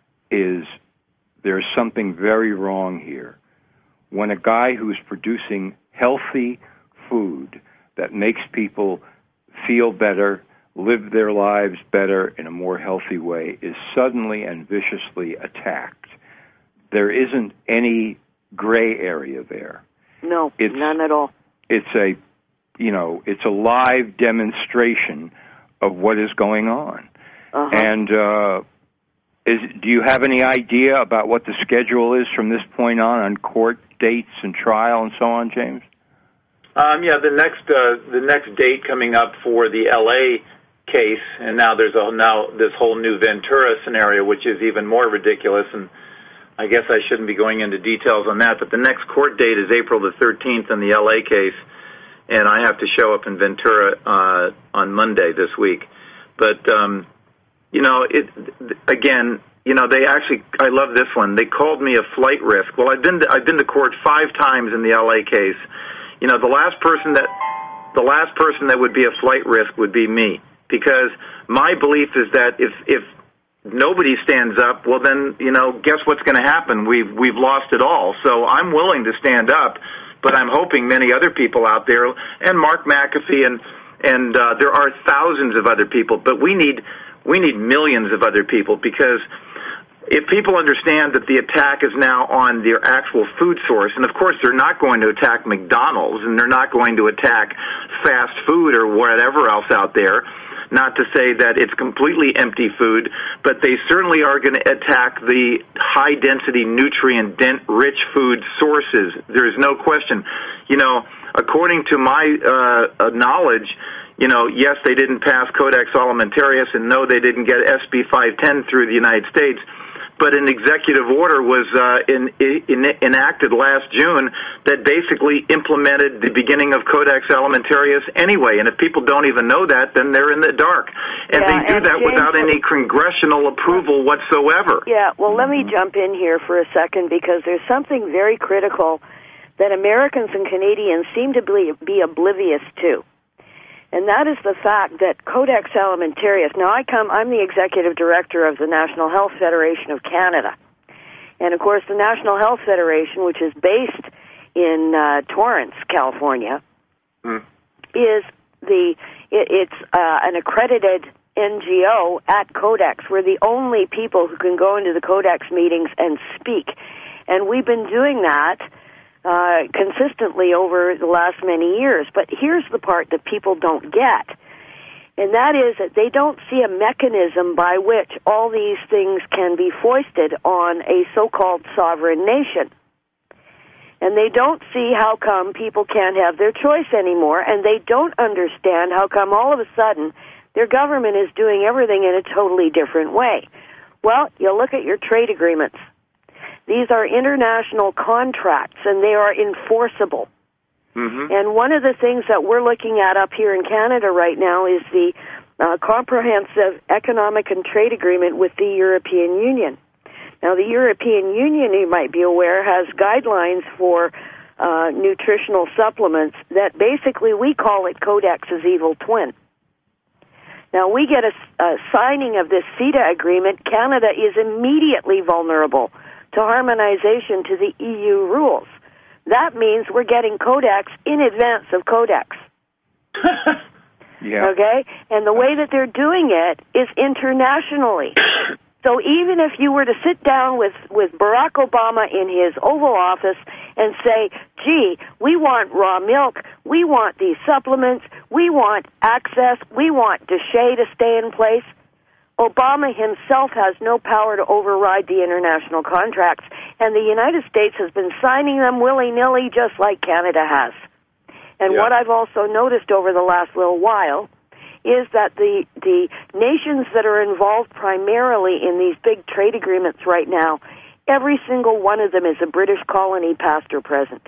is there's something very wrong here. When a guy who's producing healthy food that makes people feel better, live their lives better in a more healthy way, is suddenly and viciously attacked, there isn't any gray area there. No, it's, none at all. It's a You know, it's a live demonstration of what is going on. Uh-huh. And uh, is, do you have any idea about what the schedule is from this point on, on court dates and trial and so on, James? Um, yeah, the next uh, the next date coming up for the L A case, and now there's a, now this whole new Ventura scenario, which is even more ridiculous. And I guess I shouldn't be going into details on that. But the next court date is April the thirteenth in the L A case. And I have to show up in Ventura uh, on Monday this week. But, um, you know, it again, you know, they actually, I love this one. They called me a flight risk. Well, I've been to, I've been to court five times in the L A case. You know, the last person that the last person that would be a flight risk would be me, because my belief is that if if nobody stands up, well, then, you know, guess what's going to happen? We've we've lost it all. So I'm willing to stand up. But I'm hoping many other people out there, and Mark McAfee, and and uh, there are thousands of other people. But we need we need millions of other people, because if people understand that the attack is now on their actual food source, and of course they're not going to attack McDonald's, and they're not going to attack fast food or whatever else out there. Not to say that it's completely empty food, but they certainly are going to attack the high-density, nutrient-rich food sources. There's no question. You know, according to my uh, knowledge, you know, yes, they didn't pass Codex Alimentarius, and no, they didn't get S B five ten through the United States, but an executive order was uh, in, in, enacted last June that basically implemented the beginning of Codex Alimentarius anyway. And if people don't even know that, then they're in the dark. And yeah, they do and that James, without any congressional approval whatsoever. Yeah, well, let me jump in here for a second, because there's something very critical that Americans and Canadians seem to be, be oblivious to. And that is the fact that Codex Alimentarius, now I come, I'm the executive director of the National Health Federation of Canada. And of course the National Health Federation, which is based in uh, Torrance, California, mm. is the, it, it's uh, an accredited N G O at Codex. We're the only people who can go into the Codex meetings and speak. And we've been doing that uh, consistently over the last many years. But here's the part that people don't get. And that is that they don't see a mechanism by which all these things can be foisted on a so-called sovereign nation. And they don't see how come people can't have their choice anymore, and they don't understand how come all of a sudden their government is doing everything in a totally different way. Well, you look at your trade agreements. These are international contracts, and they are enforceable. Mm-hmm. And one of the things that we're looking at up here in Canada right now is the uh, Comprehensive Economic and Trade Agreement with the European Union. Now, the European Union, you might be aware, has guidelines for uh, nutritional supplements that basically we call it Codex's evil twin. Now, we get a, a signing of this CETA agreement, Canada is immediately vulnerable to harmonization to the E U rules. That means we're getting Codex in advance of Codex. Yeah. Okay? And the way that they're doing it is internationally. So even if you were to sit down with, with Barack Obama in his Oval Office and say, gee, we want raw milk, we want these supplements, we want access, we want DSHEA to stay in place, Obama himself has no power to override the international contracts, and the United States has been signing them willy-nilly just like Canada has. And yeah. what I've also noticed over the last little while is that the the nations that are involved primarily in these big trade agreements right now, every single one of them is a British colony past or present.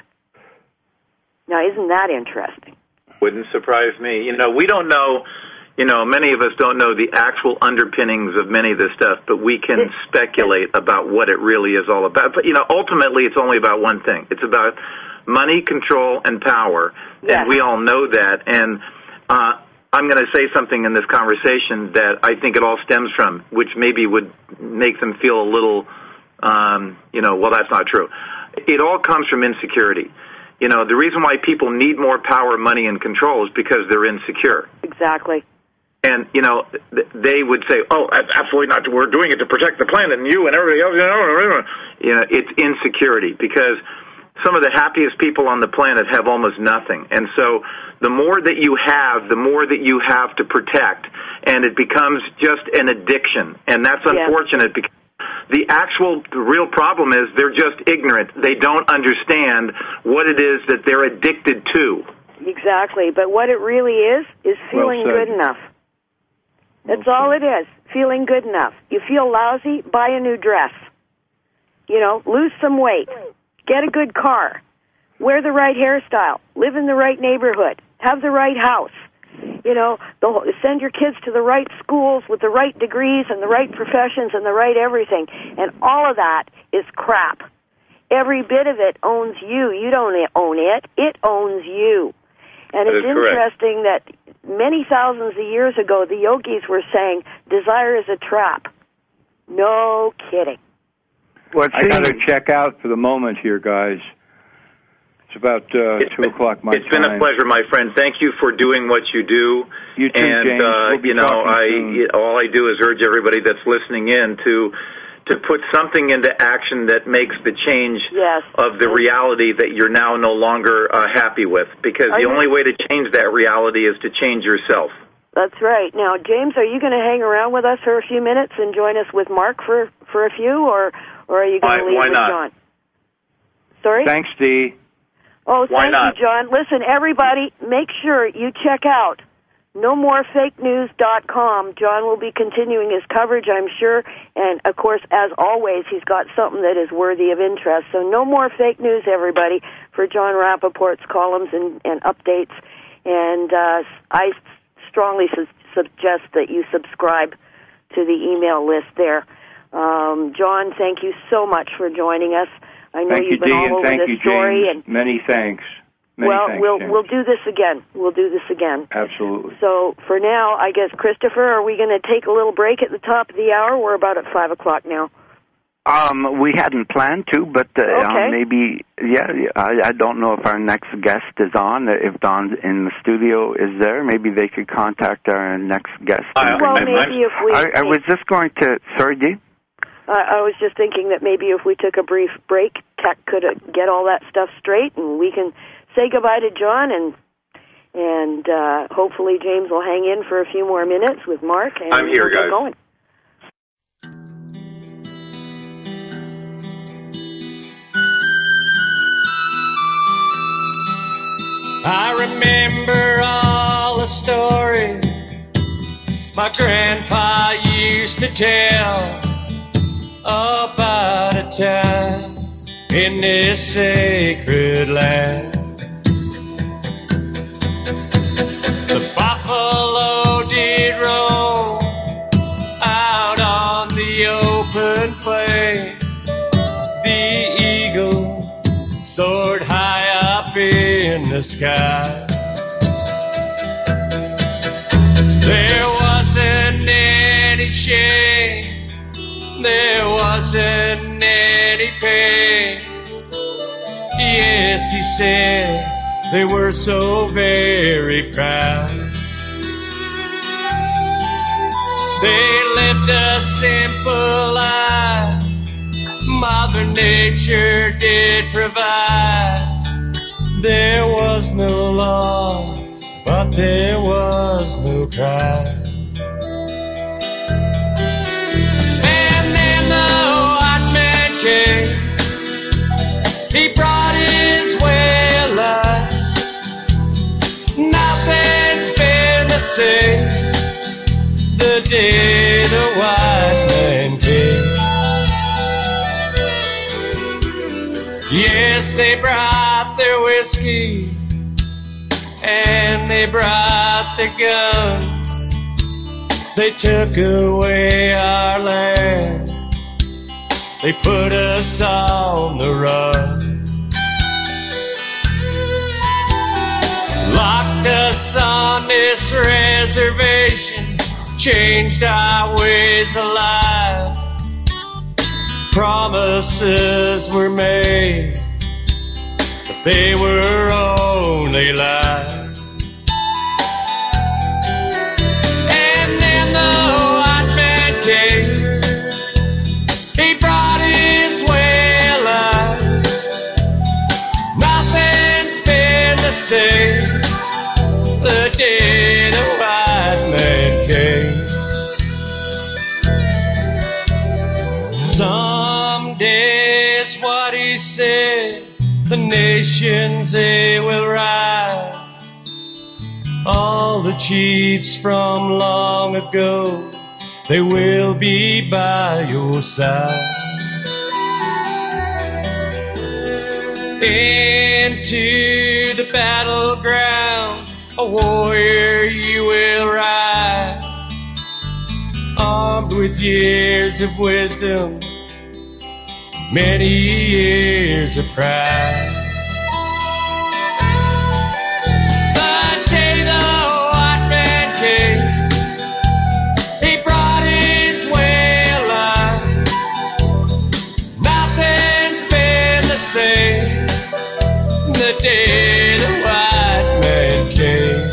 Now, isn't that interesting? Wouldn't surprise me. You know, we don't know, you know, many of us don't know the actual underpinnings of many of this stuff, but we can it, speculate it, about what it really is all about. But, you know, ultimately it's only about one thing. It's about money, control, and power, yes. and we all know that. And uh I'm going to say something in this conversation that I think it all stems from, which maybe would make them feel a little, um, you know, well, that's not true. It all comes from insecurity. You know, the reason why people need more power, money, and control is because they're insecure. Exactly. And, you know, they would say, oh, absolutely not. We're doing it to protect the planet and you and everybody else. You know, it's insecurity because some of the happiest people on the planet have almost nothing. And so the more that you have, the more that you have to protect, and it becomes just an addiction. And that's unfortunate yeah. because the actual the real problem is they're just ignorant. They don't understand what it is that they're addicted to. Exactly. But what it really is, is feeling well good enough. That's well all it is, feeling good enough. You feel lousy, buy a new dress. You know, lose some weight. Get a good car. Wear the right hairstyle. Live in the right neighborhood. Have the right house. You know, the, send your kids to the right schools with the right degrees and the right professions and the right everything. And all of that is crap. Every bit of it owns you. You don't own it. It owns you. And that it's interesting correct. that many thousands of years ago, the yogis were saying, desire is a trap. No kidding. Well, I got to check out for the moment here, guys. It's about uh, it's two been, o'clock my it's time. It's been a pleasure, my friend. Thank you for doing what you do. You too, and, James. Uh, we'll be you know, I soon. all I do is urge everybody that's listening in to to put something into action that makes the change yes. of the reality that you're now no longer uh, happy with. Because are the you? only way to change that reality is to change yourself. That's right. Now, James, are you going to hang around with us for a few minutes and join us with Mark for for a few, or or are you going to leave why with not? John? Sorry? Thanks, Dee. Oh, why thank not? you, John. Listen, everybody, make sure you check out no more fake news dot com. John will be continuing his coverage, I'm sure. And, of course, as always, he's got something that is worthy of interest. So no more fake news, everybody, for John Rappaport's columns and, and updates. And uh, I strongly su- suggest that you subscribe to the email list there. Um, John, thank you so much for joining us. I know thank you've you, been Dee, all and over thank this you, story. James. And Many thanks. Many well, thanks, we'll James. we'll do this again. We'll do this again. Absolutely. So for now, I guess, Christopher, are we going to take a little break at the top of the hour? We're about at five o'clock now. Um, we hadn't planned to, but uh, Okay. um, maybe, yeah, I, I don't know if our next guest is on, if Don in the studio is there. Maybe they could contact our next guest. I- Well, I- maybe if we... I, I was just going to, sorry, Dee? Uh, I was just thinking that maybe if we took a brief break, Tech could uh, get all that stuff straight, and we can say goodbye to John, and and uh, hopefully James will hang in for a few more minutes with Mark. And I'm here, we'll get guys. going. I remember all the stories my grandpa used to tell about a time in this sacred land. The buffalo did roam out on the open plain. The eagle soared high up in the sky. There wasn't any shame, there wasn't any pain. Yes, he said they were so very proud. They lived a simple life, Mother Nature did provide. There was no law, but there was no crime. And then the white man came, he brought his way of life. Nothing's been the same the day the white man came. Yes, they brought their whiskey and they brought their guns. They took away our land, they put us on the run. Locked us on this reservation, changed our ways of life. Promises were made, but they were only lies. And then the white man came, he brought his way of life. Nothing's been the same the day the white man came. Someday is what he said, the nations they will rise. All the chiefs from long ago, they will be by your side. Into the battleground, a warrior you will ride, armed with years of wisdom, many years of pride. The day the white man came, he brought his way of life. Nothing's been the same the day the white man came.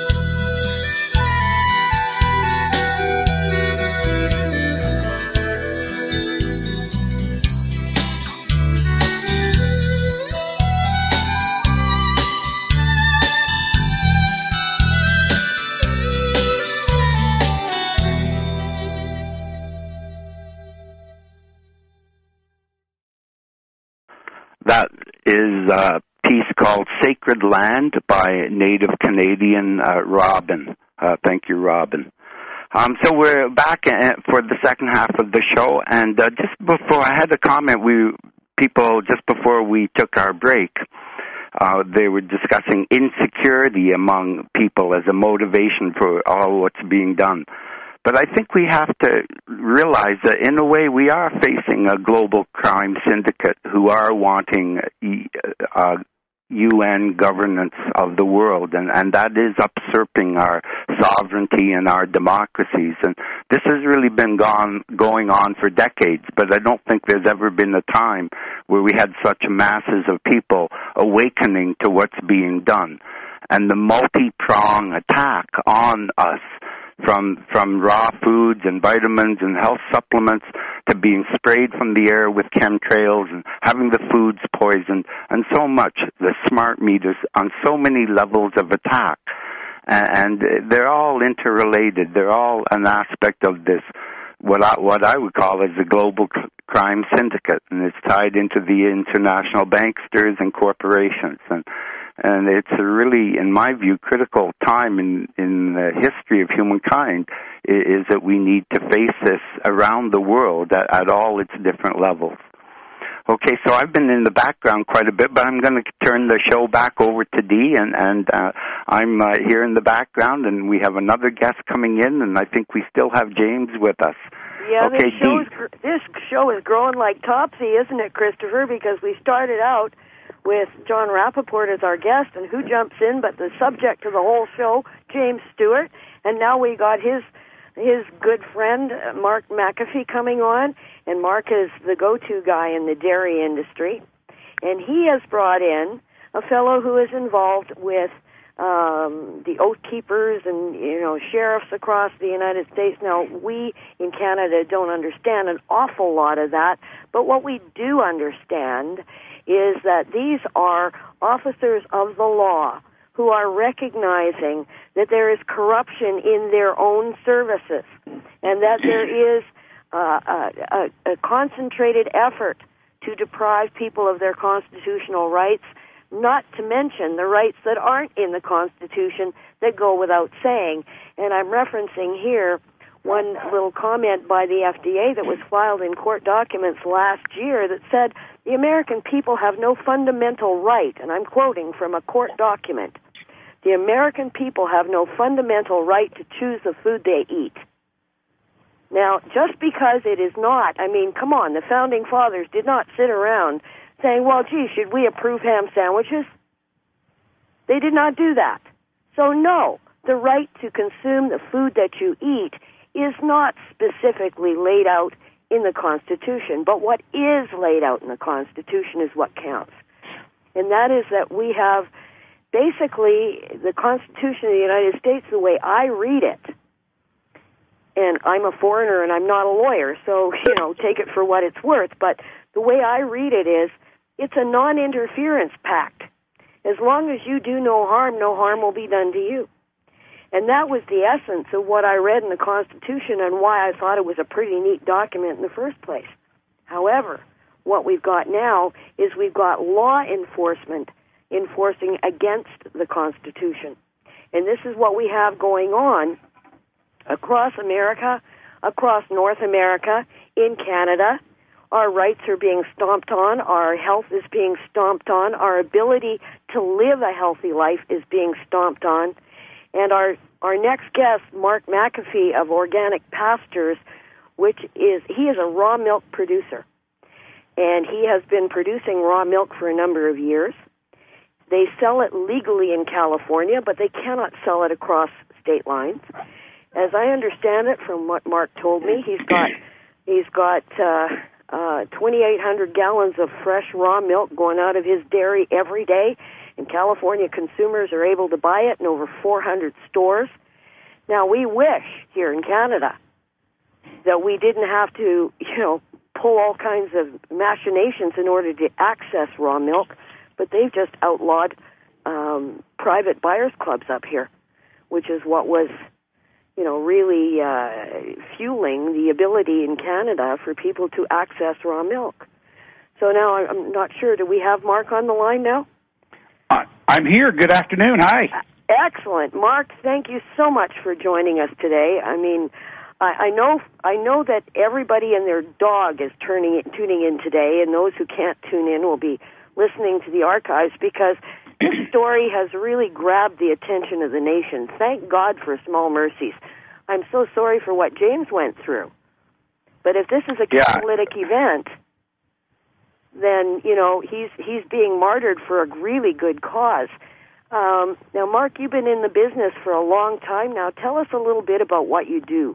That is a piece called Sacred Land by Native Canadian uh, Robin. Uh, thank you, Robin. Um, so we're back for the second half of the show, and uh, just before I had a comment, we people just before we took our break, uh, they were discussing insecurity among people as a motivation for all what's being done. But I think we have to realize that in a way we are facing a global crime syndicate who are wanting uh, U N governance of the world, and, and that is usurping our sovereignty and our democracies. And this has really been gone, going on for decades, but I don't think there's ever been a time where we had such masses of people awakening to what's being done. And the multi-prong attack on us, from from raw foods and vitamins and health supplements to being sprayed from the air with chemtrails and having the foods poisoned, and so much, the smart meters on so many levels of attack. And they're all interrelated. They're all an aspect of this, what I, what I would call as a global crime syndicate, and it's tied into the international banksters and corporations. And And it's a really, in my view, critical time in, in the history of humankind is, is that we need to face this around the world at, at all its different levels. Okay, so I've been in the background quite a bit, but I'm going to turn the show back over to Dee, and, and uh, I'm uh, here in the background, and we have another guest coming in, and I think we still have James with us. Yeah, okay, this, show is, this show is growing like Topsy, isn't it, Christopher? Because we started out with John Rappaport as our guest, and who jumps in but the subject of the whole show, James Stewart, and now we got his his good friend, Mark McAfee, coming on, and Mark is the go-to guy in the dairy industry, and he has brought in a fellow who is involved with um, the Oath Keepers and, you know, sheriffs across the United States. Now, we in Canada don't understand an awful lot of that, but what we do understand is that these are officers of the law who are recognizing that there is corruption in their own services and that there is uh, a, a, a concentrated effort to deprive people of their constitutional rights, not to mention the rights that aren't in the Constitution that go without saying. And I'm referencing here one little comment by the F D A that was filed in court documents last year that said the American people have no fundamental right, and I'm quoting from a court document, the American people have no fundamental right to choose the food they eat. Now, just because it is not, I mean, come on, the Founding Fathers did not sit around saying, well, gee, should we approve ham sandwiches? They did not do that. So, no, the right to consume the food that you eat is not specifically laid out in the Constitution, but what is laid out in the Constitution is what counts. And that is that we have basically the Constitution of the United States, the way I read it, and I'm a foreigner and I'm not a lawyer, so, you know, take it for what it's worth, but the way I read it is it's a non-interference pact. As long as you do no harm, no harm will be done to you. And that was the essence of what I read in the Constitution and why I thought it was a pretty neat document in the first place. However, what we've got now is we've got law enforcement enforcing against the Constitution. And this is what we have going on across America, across North America, in Canada. Our rights are being stomped on. Our health is being stomped on. Our ability to live a healthy life is being stomped on. And our, our next guest, Mark McAfee of Organic Pastures, which is, he is a raw milk producer. And he has been producing raw milk for a number of years. They sell it legally in California, but they cannot sell it across state lines. As I understand it from what Mark told me, he's got, he's got, uh, uh, twenty-eight hundred gallons of fresh raw milk going out of his dairy every day. And California consumers are able to buy it in over four hundred stores. Now, we wish here in Canada that we didn't have to, you know, pull all kinds of machinations in order to access raw milk, but they've just outlawed um, private buyers clubs up here, which is what was, you know, really uh, fueling the ability in Canada for people to access raw milk. So now I'm not sure, do we have Mark on the line now? Uh, I'm here. Good afternoon. Hi. Excellent. Mark, thank you so much for joining us today. I mean, I, I know I know that everybody and their dog is turning tuning in today, and those who can't tune in will be listening to the archives because this story has really grabbed the attention of the nation. Thank God for small mercies. I'm so sorry for what James went through. But if this is a catalytic yeah. event, then, you know, he's he's being martyred for a really good cause. Um, now, Mark, you've been in the business for a long time now. Tell us a little bit about what you do.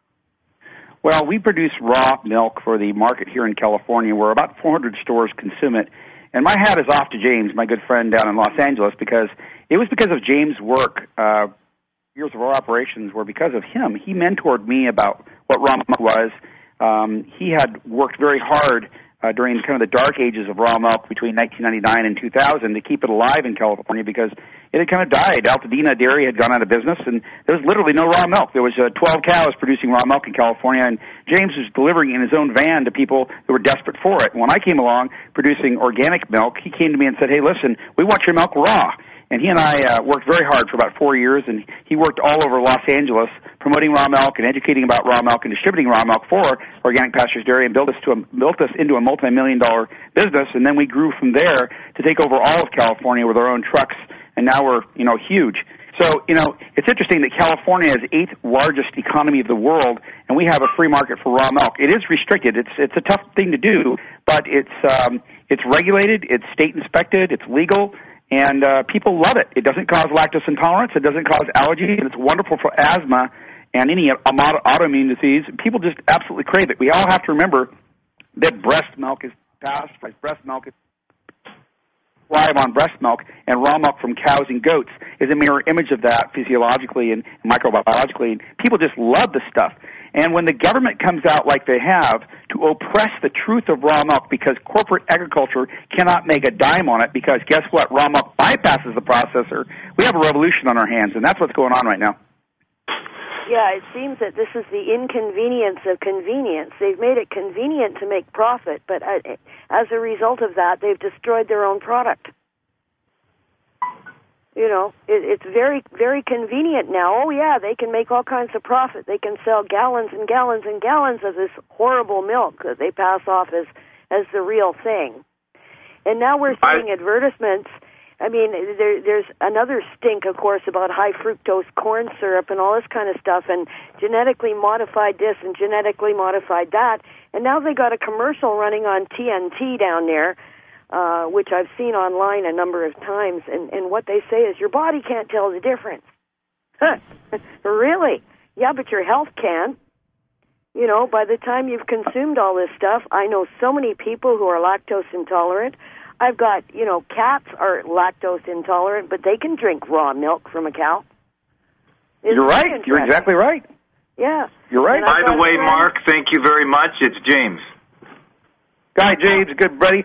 Well, we produce raw milk for the market here in California, where about four hundred stores consume it. And my hat is off to James, my good friend down in Los Angeles, because it was because of James' work. Uh, years of our operations were because of him. He mentored me about what raw milk was. Um, he had worked very hard uh, during kind of the dark ages of raw milk between nineteen ninety-nine and two thousand to keep it alive in California, because it had kind of died. Altadena Dairy had gone out of business, and there was literally no raw milk. There was uh, twelve cows producing raw milk in California, and James was delivering in his own van to people who were desperate for it. When I came along producing organic milk, he came to me and said, "Hey, listen, we want your milk raw." And he and I uh, worked very hard for about four years, and he worked all over Los Angeles promoting raw milk and educating about raw milk and distributing raw milk for Organic Pastures Dairy, and built us to a, built us into a multi-million dollar business. And then we grew from there to take over all of California with our own trucks, and now we're, you know, huge. So, you know, it's interesting that California is the eighth largest economy of the world, and we have a free market for raw milk. It is restricted. It's it's a tough thing to do, but it's um, it's regulated, it's state inspected, it's legal. And uh, people love it. It doesn't cause lactose intolerance. It doesn't cause allergies. And it's wonderful for asthma and any autoimmune disease. People just absolutely crave it. We all have to remember that breast milk is pasteurized. Breast milk is thrive on breast milk, and raw milk from cows and goats is a mirror image of that physiologically and microbiologically. And people just love the stuff. And when the government comes out like they have to oppress the truth of raw milk because corporate agriculture cannot make a dime on it, because guess what? Raw milk bypasses the processor. We have a revolution on our hands, and that's what's going on right now. Yeah, it seems that this is the inconvenience of convenience. They've made it convenient to make profit, but as a result of that, they've destroyed their own product. You know, it, it's very, very convenient now. Oh, yeah, they can make all kinds of profit. They can sell gallons and gallons and gallons of this horrible milk that they pass off as, as the real thing. And now we're seeing I... advertisements. I mean, there, there's another stink, of course, about high fructose corn syrup and all this kind of stuff, and genetically modified this and genetically modified that. And now they got a commercial running on T N T down there, uh, which I've seen online a number of times. And, and what they say is, your body can't tell the difference. Really? Yeah, but your health can. You know, by the time you've consumed all this stuff, I know so many people who are lactose intolerant. I've got, you know, cats are lactose intolerant, but they can drink raw milk from a cow. Isn't You're right. You're exactly right. Yeah. You're right. By the way, Mark, thank you very much. It's James. Hi, James. Good buddy.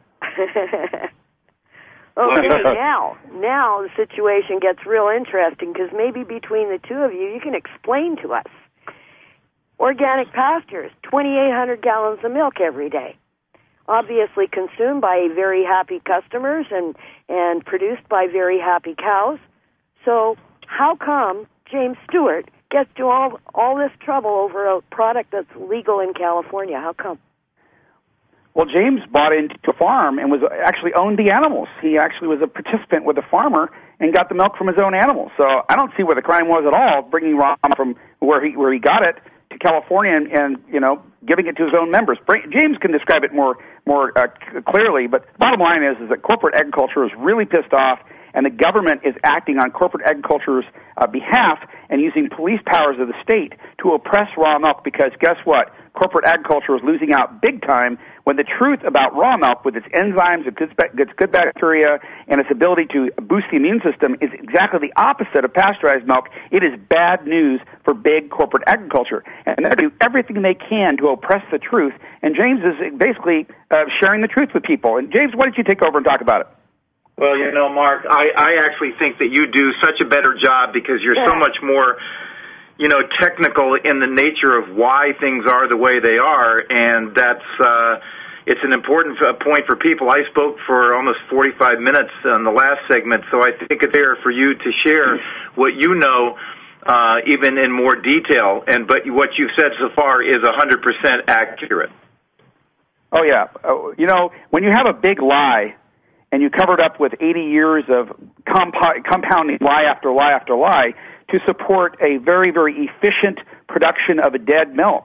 Okay, now, now the situation gets real interesting, because maybe between the two of you, you can explain to us. Organic Pastures, twenty-eight hundred gallons of milk every day. Obviously consumed by very happy customers and, and produced by very happy cows. So how come James Stewart gets to all all this trouble over a product that's legal in California? How come? Well, James bought into a farm and was actually owned the animals. He actually was a participant with the farmer and got the milk from his own animals. So I don't see where the crime was at all, bringing raw from where he where he got it to California and, and you know, giving it to his own members. James can describe it more more uh, clearly, but the bottom line is, is that corporate agriculture is really pissed off, and the government is acting on corporate agriculture's uh, behalf and using police powers of the state to oppress raw milk, because guess what? Corporate agriculture is losing out big time when the truth about raw milk, with its enzymes, its good, its good bacteria, and its ability to boost the immune system, is exactly the opposite of pasteurized milk. It is bad news for big corporate agriculture. And they do everything they can to oppress the truth. And James is basically uh, sharing the truth with people. And James, why don't you take over and talk about it? Well, you know, Mark, I, I actually think that you do such a better job, because you're so much more, you know, technical in the nature of why things are the way they are, and that's uh, it's an important uh, point for people. I spoke for almost forty-five minutes on the last segment, so I think it's fair for you to share what you know, uh, even in more detail. And but what you've said so far is one hundred percent accurate. Oh yeah, uh, you know, when you have a big lie and you cover it up with eighty years of comp- compounding lie after lie after lie to support a very, very efficient production of a dead milk.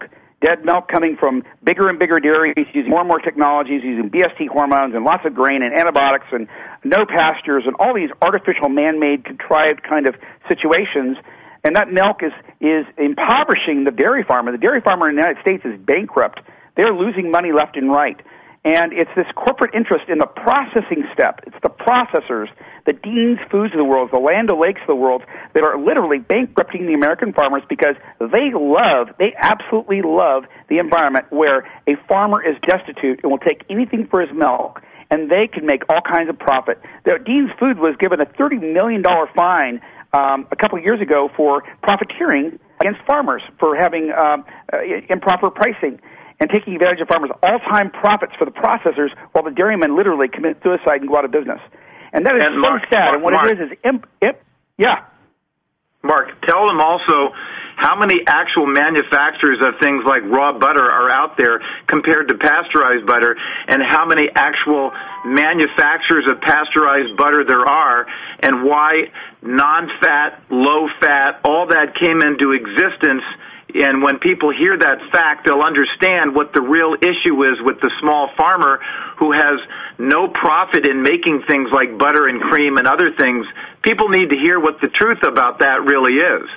dead milk coming from bigger and bigger dairies, using more and more technologies, using B S T hormones and lots of grain and antibiotics and no pastures and all these artificial, man-made, contrived kind of situations. And that milk is, is impoverishing the dairy farmer. The dairy farmer in the United States is bankrupt. They're losing money left and right. And it's this corporate interest in the processing step. It's the processors, the Dean's Foods of the world, the Land O'Lakes of the world, that are literally bankrupting the American farmers because they love, they absolutely love the environment where a farmer is destitute and will take anything for his milk, and they can make all kinds of profit. The Dean's Foods was given a thirty million dollars fine um, a couple of years ago for profiteering against farmers for having um, uh, improper pricing and taking advantage of farmers' all-time profits for the processors while the dairymen literally commit suicide and go out of business. And that is and so Mark, sad. Mark, and what Mark, it is is, imp, imp, yeah. Mark, tell them also how many actual manufacturers of things like raw butter are out there compared to pasteurized butter, and how many actual manufacturers of pasteurized butter there are, and why non-fat, low-fat, all that came into existence. And when people hear that fact, they'll understand what the real issue is with the small farmer who has no profit in making things like butter and cream and other things. People need to hear what the truth about that really is.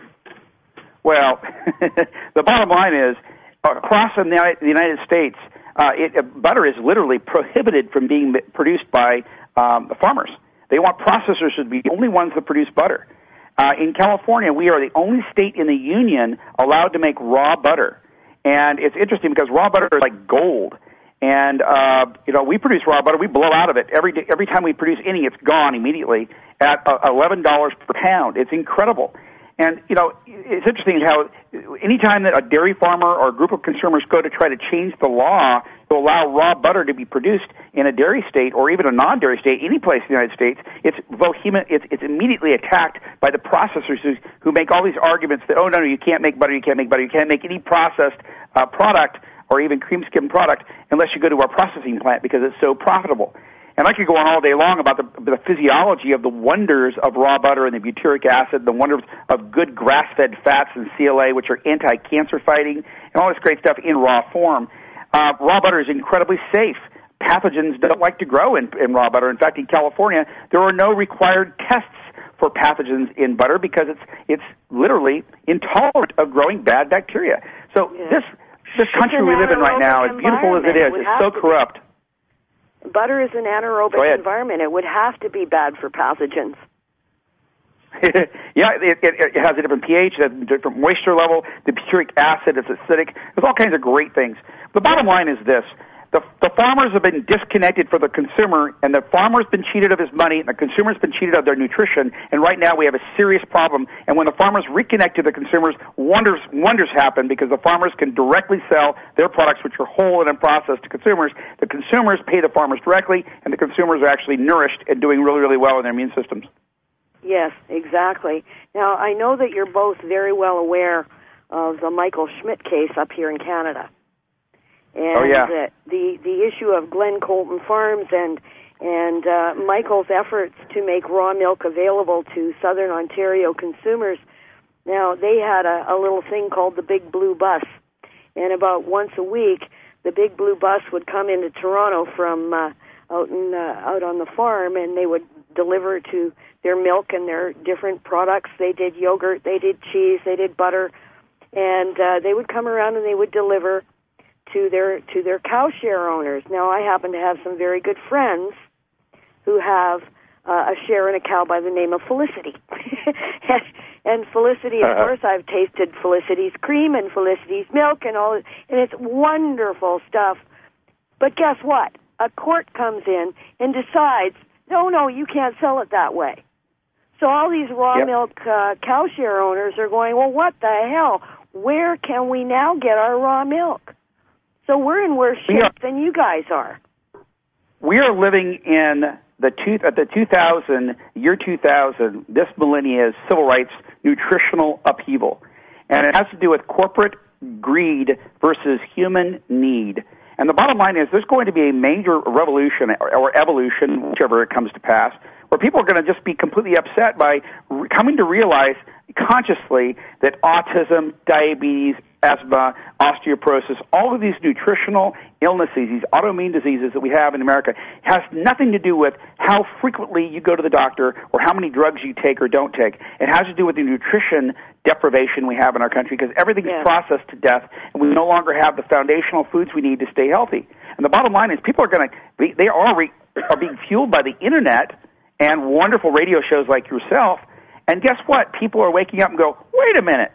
Well, the bottom line is, across the United States, uh, it, uh, butter is literally prohibited from being produced by um, the farmers. They want processors to be the only ones that produce butter. Uh, in California, we are the only state in the union allowed to make raw butter. And it's interesting because raw butter is like gold. And, uh, you know, we produce raw butter. We blow out of it. Every day, every time we produce any, it's gone immediately at uh, eleven dollars per pound. It's incredible. And, you know, it's interesting how any time that a dairy farmer or a group of consumers go to try to change the law to allow raw butter to be produced in a dairy state or even a non-dairy state, any place in the United States, it's vehement, it's, it's immediately attacked by the processors who, who make all these arguments that, oh, no, no, you can't make butter, you can't make butter, you can't make any processed uh, product or even cream skim product unless you go to our processing plant because it's so profitable. And I could go on all day long about the, the physiology of the wonders of raw butter and the butyric acid, the wonders of good grass-fed fats and C L A, which are anti-cancer fighting, and all this great stuff in raw form. Uh, raw butter is incredibly safe. Pathogens don't like to grow in, in raw butter. In fact, in California, there are no required tests for pathogens in butter because it's it's literally intolerant of growing bad bacteria. So yeah. this this country we live in right now, as beautiful as it is, is so corrupt. Butter is an anaerobic environment. It would have to be bad for pathogens. yeah, it, it, it has a different pH, it has a different moisture level. The butyric acid is acidic. There's all kinds of great things. The bottom line is this. The, the farmers have been disconnected for the consumer, and the farmer's been cheated of his money, and the consumer's been cheated of their nutrition, and right now we have a serious problem. And when the farmers reconnect to the consumers, wonders wonders happen because the farmers can directly sell their products, which are whole and unprocessed, to consumers. The consumers pay the farmers directly, and the consumers are actually nourished and doing really, really well in their immune systems. Yes, exactly. Now, I know that you're both very well aware of the Michael Schmidt case up here in Canada. And oh, yeah. the, the the issue of Glen Colton Farms and and uh, Michael's efforts to make raw milk available to Southern Ontario consumers. Now, they had a, a little thing called the Big Blue Bus, and about once a week, the Big Blue Bus would come into Toronto from uh, out in uh, out on the farm, and they would deliver to their milk and their different products. They did yogurt, they did cheese, they did butter, and uh, they would come around and they would deliver to their to their cow share owners. Now, I happen to have some very good friends who have uh, a share in a cow by the name of Felicity. and, and Felicity, of uh-huh. course, I've tasted Felicity's cream and Felicity's milk and all, and it's wonderful stuff. But guess what? A court comes in and decides, no, no, you can't sell it that way. So all these raw yep. milk uh, cow share owners are going, well, what the hell? Where can we now get our raw milk? So we're in worse shape are, than you guys are. We are living in the two, at the two thousand, year two thousand, this millennia's civil rights nutritional upheaval. And it has to do with corporate greed versus human need. And the bottom line is there's going to be a major revolution or, or evolution, whichever it comes to pass, where people are going to just be completely upset by re- coming to realize consciously that autism, diabetes, asthma, osteoporosis, all of these nutritional illnesses, these autoimmune diseases that we have in America, has nothing to do with how frequently you go to the doctor or how many drugs you take or don't take. It has to do with the nutrition deprivation we have in our country because everything's yeah. processed to death, and we no longer have the foundational foods we need to stay healthy. And the bottom line is people are going to, they are, re, are being fueled by the internet and wonderful radio shows like yourself. And guess what? People are waking up and go, wait a minute.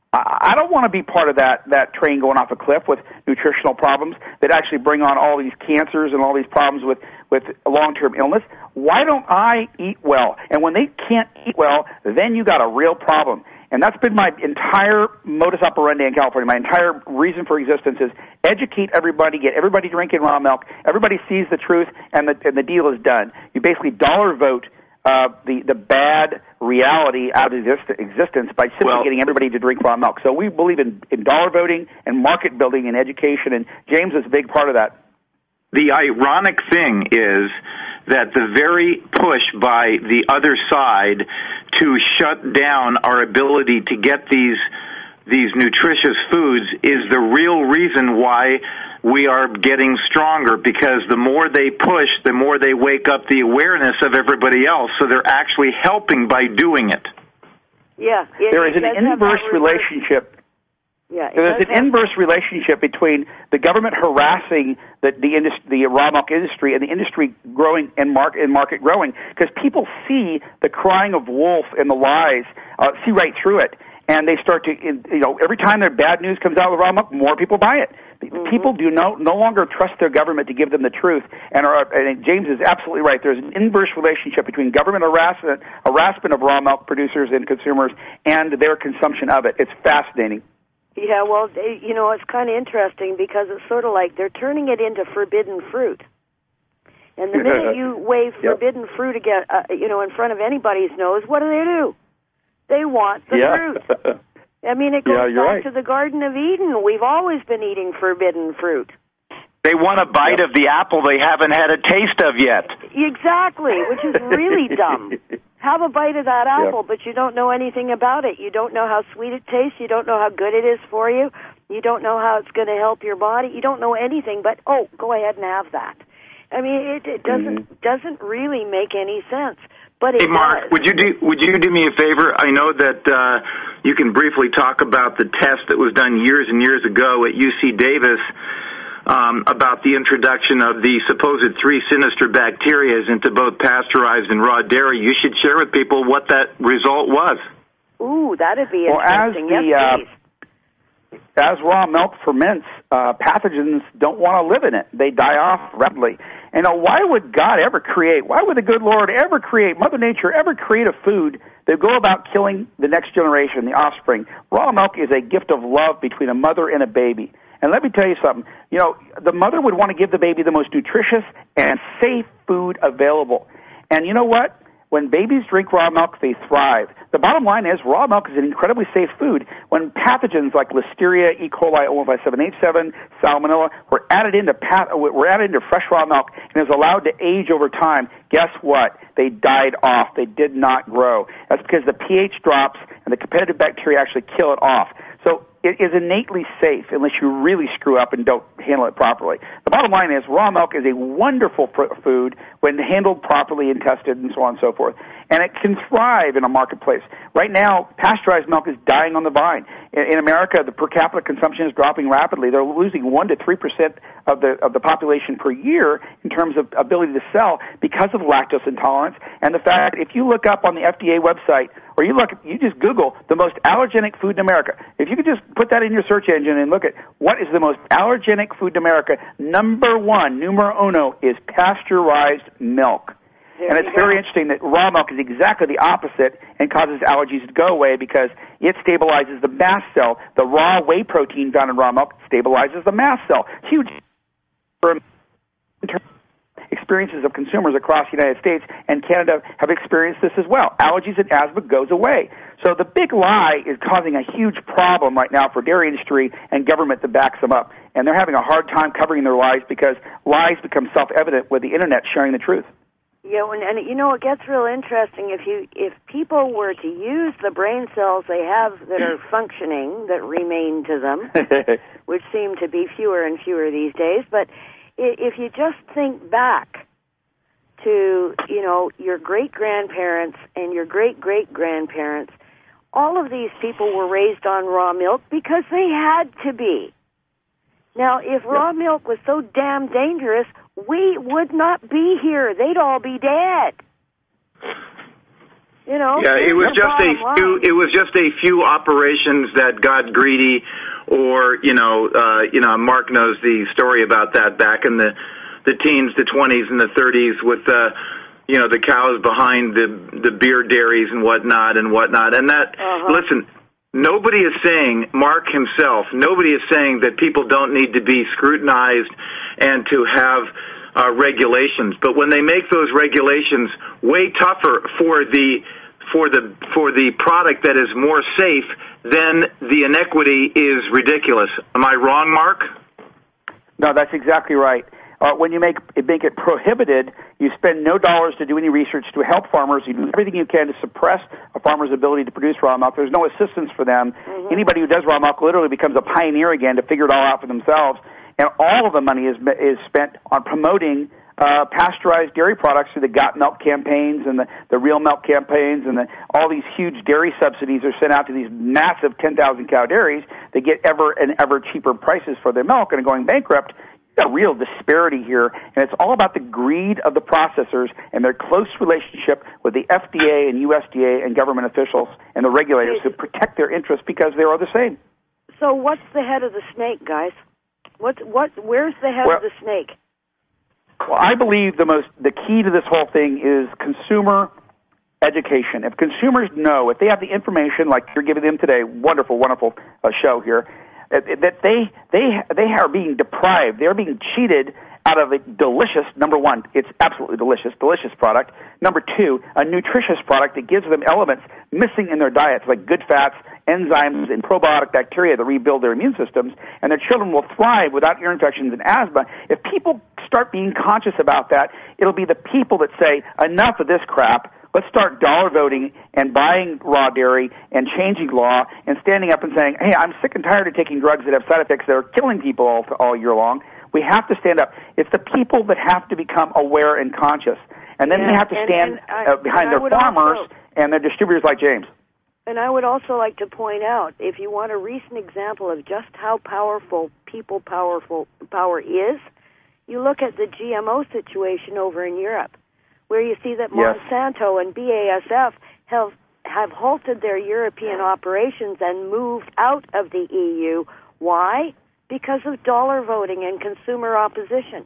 I don't want to be part of that, that train going off a cliff with nutritional problems that actually bring on all these cancers and all these problems with, with long-term illness. Why don't I eat well? And when they can't eat well, then you got a real problem. And that's been my entire modus operandi in California. My entire reason for existence is educate everybody, get everybody drinking raw milk. Everybody sees the truth, and the, and the deal is done. You basically dollar vote uh, the, the bad reality out of exist- existence by simply well, getting everybody to drink raw milk. So we believe in, in dollar voting and market building and education, and James is a big part of that. The ironic thing is that the very push by the other side to shut down our ability to get these these nutritious foods is the real reason why we are getting stronger, because the more they push, the more they wake up the awareness of everybody else, so they're actually helping by doing it. Yeah. It, there is it an inverse relationship. Yeah, There's an have... inverse relationship between the government harassing the the, industry, the raw milk industry and the industry growing and market, and market growing, because people see the crying of wolf and the lies, uh, see right through it, and they start to, you know, every time their bad news comes out of raw milk, more people buy it. Mm-hmm. People do no no longer trust their government to give them the truth, and, are, and James is absolutely right. There's an inverse relationship between government harassment, harassment of raw milk producers and consumers and their consumption of it. It's fascinating. Yeah, well, you know, it's kind of interesting because it's sort of like they're turning it into forbidden fruit. And the minute you wave forbidden yep. fruit again, uh, you know, in front of anybody's nose, what do they do? They want the yeah. fruit. I mean, it goes yeah, back right. to the Garden of Eden. We've always been eating forbidden fruit. They want a bite yep. of the apple they haven't had a taste of yet. Exactly, which is really dumb. Have a bite of that apple, yep. but you don't know anything about it. You don't know how sweet it tastes. You don't know how good it is for you. You don't know how it's going to help your body. You don't know anything but, oh, go ahead and have that. I mean, it, it doesn't mm-hmm. doesn't really make any sense. But it hey, Mark, does. would you do would you do me a favor? I know that uh, you can briefly talk about the test that was done years and years ago at U C Davis. Um, about the introduction of the supposed three sinister bacteria into both pasteurized and raw dairy. You should share with people what that result was. Ooh, that'd be well, interesting. As the, yes, please. Uh, as raw milk ferments, uh, pathogens don't want to live in it. They die off rapidly. And uh, why would God ever create, why would the good Lord ever create, Mother Nature ever create a food that go about killing the next generation, the offspring? Raw milk is a gift of love between a mother and a baby. And let me tell you something. You know, the mother would want to give the baby the most nutritious and safe food available. And you know what? When babies drink raw milk, they thrive. The bottom line is raw milk is an incredibly safe food. When pathogens like Listeria, E. coli, O one five seven H seven, Salmonella were added into pat- were added into fresh raw milk and is allowed to age over time, guess what? They died off. They did not grow. That's because the pH drops and the competitive bacteria actually kill it off. So it is innately safe unless you really screw up and don't handle it properly. The bottom line is raw milk is a wonderful pr- food when handled properly and tested and so on and so forth. And it can thrive in a marketplace. Right now, pasteurized milk is dying on the vine. In, in America, the per capita consumption is dropping rapidly. They're losing one to three percent of the of the population per year in terms of ability to sell because of lactose intolerance. And the fact that if you look up on the F D A website, or you look, you just Google the most allergenic food in America. If you could just put that in your search engine and look at what is the most allergenic food in America, number one, numero uno, is pasteurized milk. There and it's very interesting that raw milk is exactly the opposite and causes allergies to go away because it stabilizes the mast cell. The raw whey protein found in raw milk stabilizes the mast cell. Huge experiences of consumers across the United States and Canada have experienced this as well. Allergies and asthma goes away. So the big lie is causing a huge problem right now for dairy industry and government that backs them up. And they're having a hard time covering their lies because lies become self-evident with the Internet sharing the truth. Yeah, and, and you know, it gets real interesting if you if people were to use the brain cells they have that are functioning, that remain to them, which seem to be fewer and fewer these days. But if you just think back to, you know, your great-grandparents and your great-great-grandparents, all of these people were raised on raw milk because they had to be. Now, if raw milk was so damn dangerous, we would not be here. They'd all be dead. You know. Yeah, it was just a few. It was just a few operations that got greedy, or you know, uh, you know, Mark knows the story about that back in the the teens, the twenties, and the thirties with the. Uh, you know, the cows behind the the beer dairies and whatnot and whatnot. And that, uh-huh. listen, nobody is saying, Mark himself, nobody is saying that people don't need to be scrutinized and to have uh, regulations. But when they make those regulations way tougher for the for the for the product that is more safe, then the inequity is ridiculous. Am I wrong, Mark? No, that's exactly right. Uh, when you make it, make it prohibited, you spend no dollars to do any research to help farmers. You do everything you can to suppress a farmer's ability to produce raw milk. There's no assistance for them. Mm-hmm. Anybody who does raw milk literally becomes a pioneer again to figure it all out for themselves. And all of the money is is spent on promoting uh, pasteurized dairy products through the Got Milk campaigns and the, the Real Milk campaigns, and the, all these huge dairy subsidies are sent out to these massive ten thousand cow dairies. They get ever and ever cheaper prices for their milk and are going bankrupt. A real disparity here, and it's all about the greed of the processors and their close relationship with the F D A and U S D A and government officials and the regulators who protect their interests because they're all the same. So what's the head of the snake, guys? What's, what, where's the head well, of the snake? Well, I believe the most the key to this whole thing is consumer education. If consumers know, if they have the information like you're giving them today, wonderful, wonderful uh, show here, that they they they are being deprived. They're being cheated out of a delicious, number one, it's absolutely delicious, delicious product. Number two, a nutritious product that gives them elements missing in their diets, like good fats, enzymes, and probiotic bacteria that rebuild their immune systems, and their children will thrive without ear infections and asthma. If people start being conscious about that, it'll be the people that say, enough of this crap. Let's start dollar voting and buying raw dairy and changing law and standing up and saying, hey, I'm sick and tired of taking drugs that have side effects that are killing people all, all year long. We have to stand up. It's the people that have to become aware and conscious. And then yeah, they have to and, stand and I, uh, behind and their farmers also, and their distributors like James. And I would also like to point out, if you want a recent example of just how powerful people powerful power is, you look at the G M O situation over in Europe, where you see that yes. Monsanto and B A S F have, have halted their European operations and moved out of the E U. Why? Because of dollar voting and consumer opposition.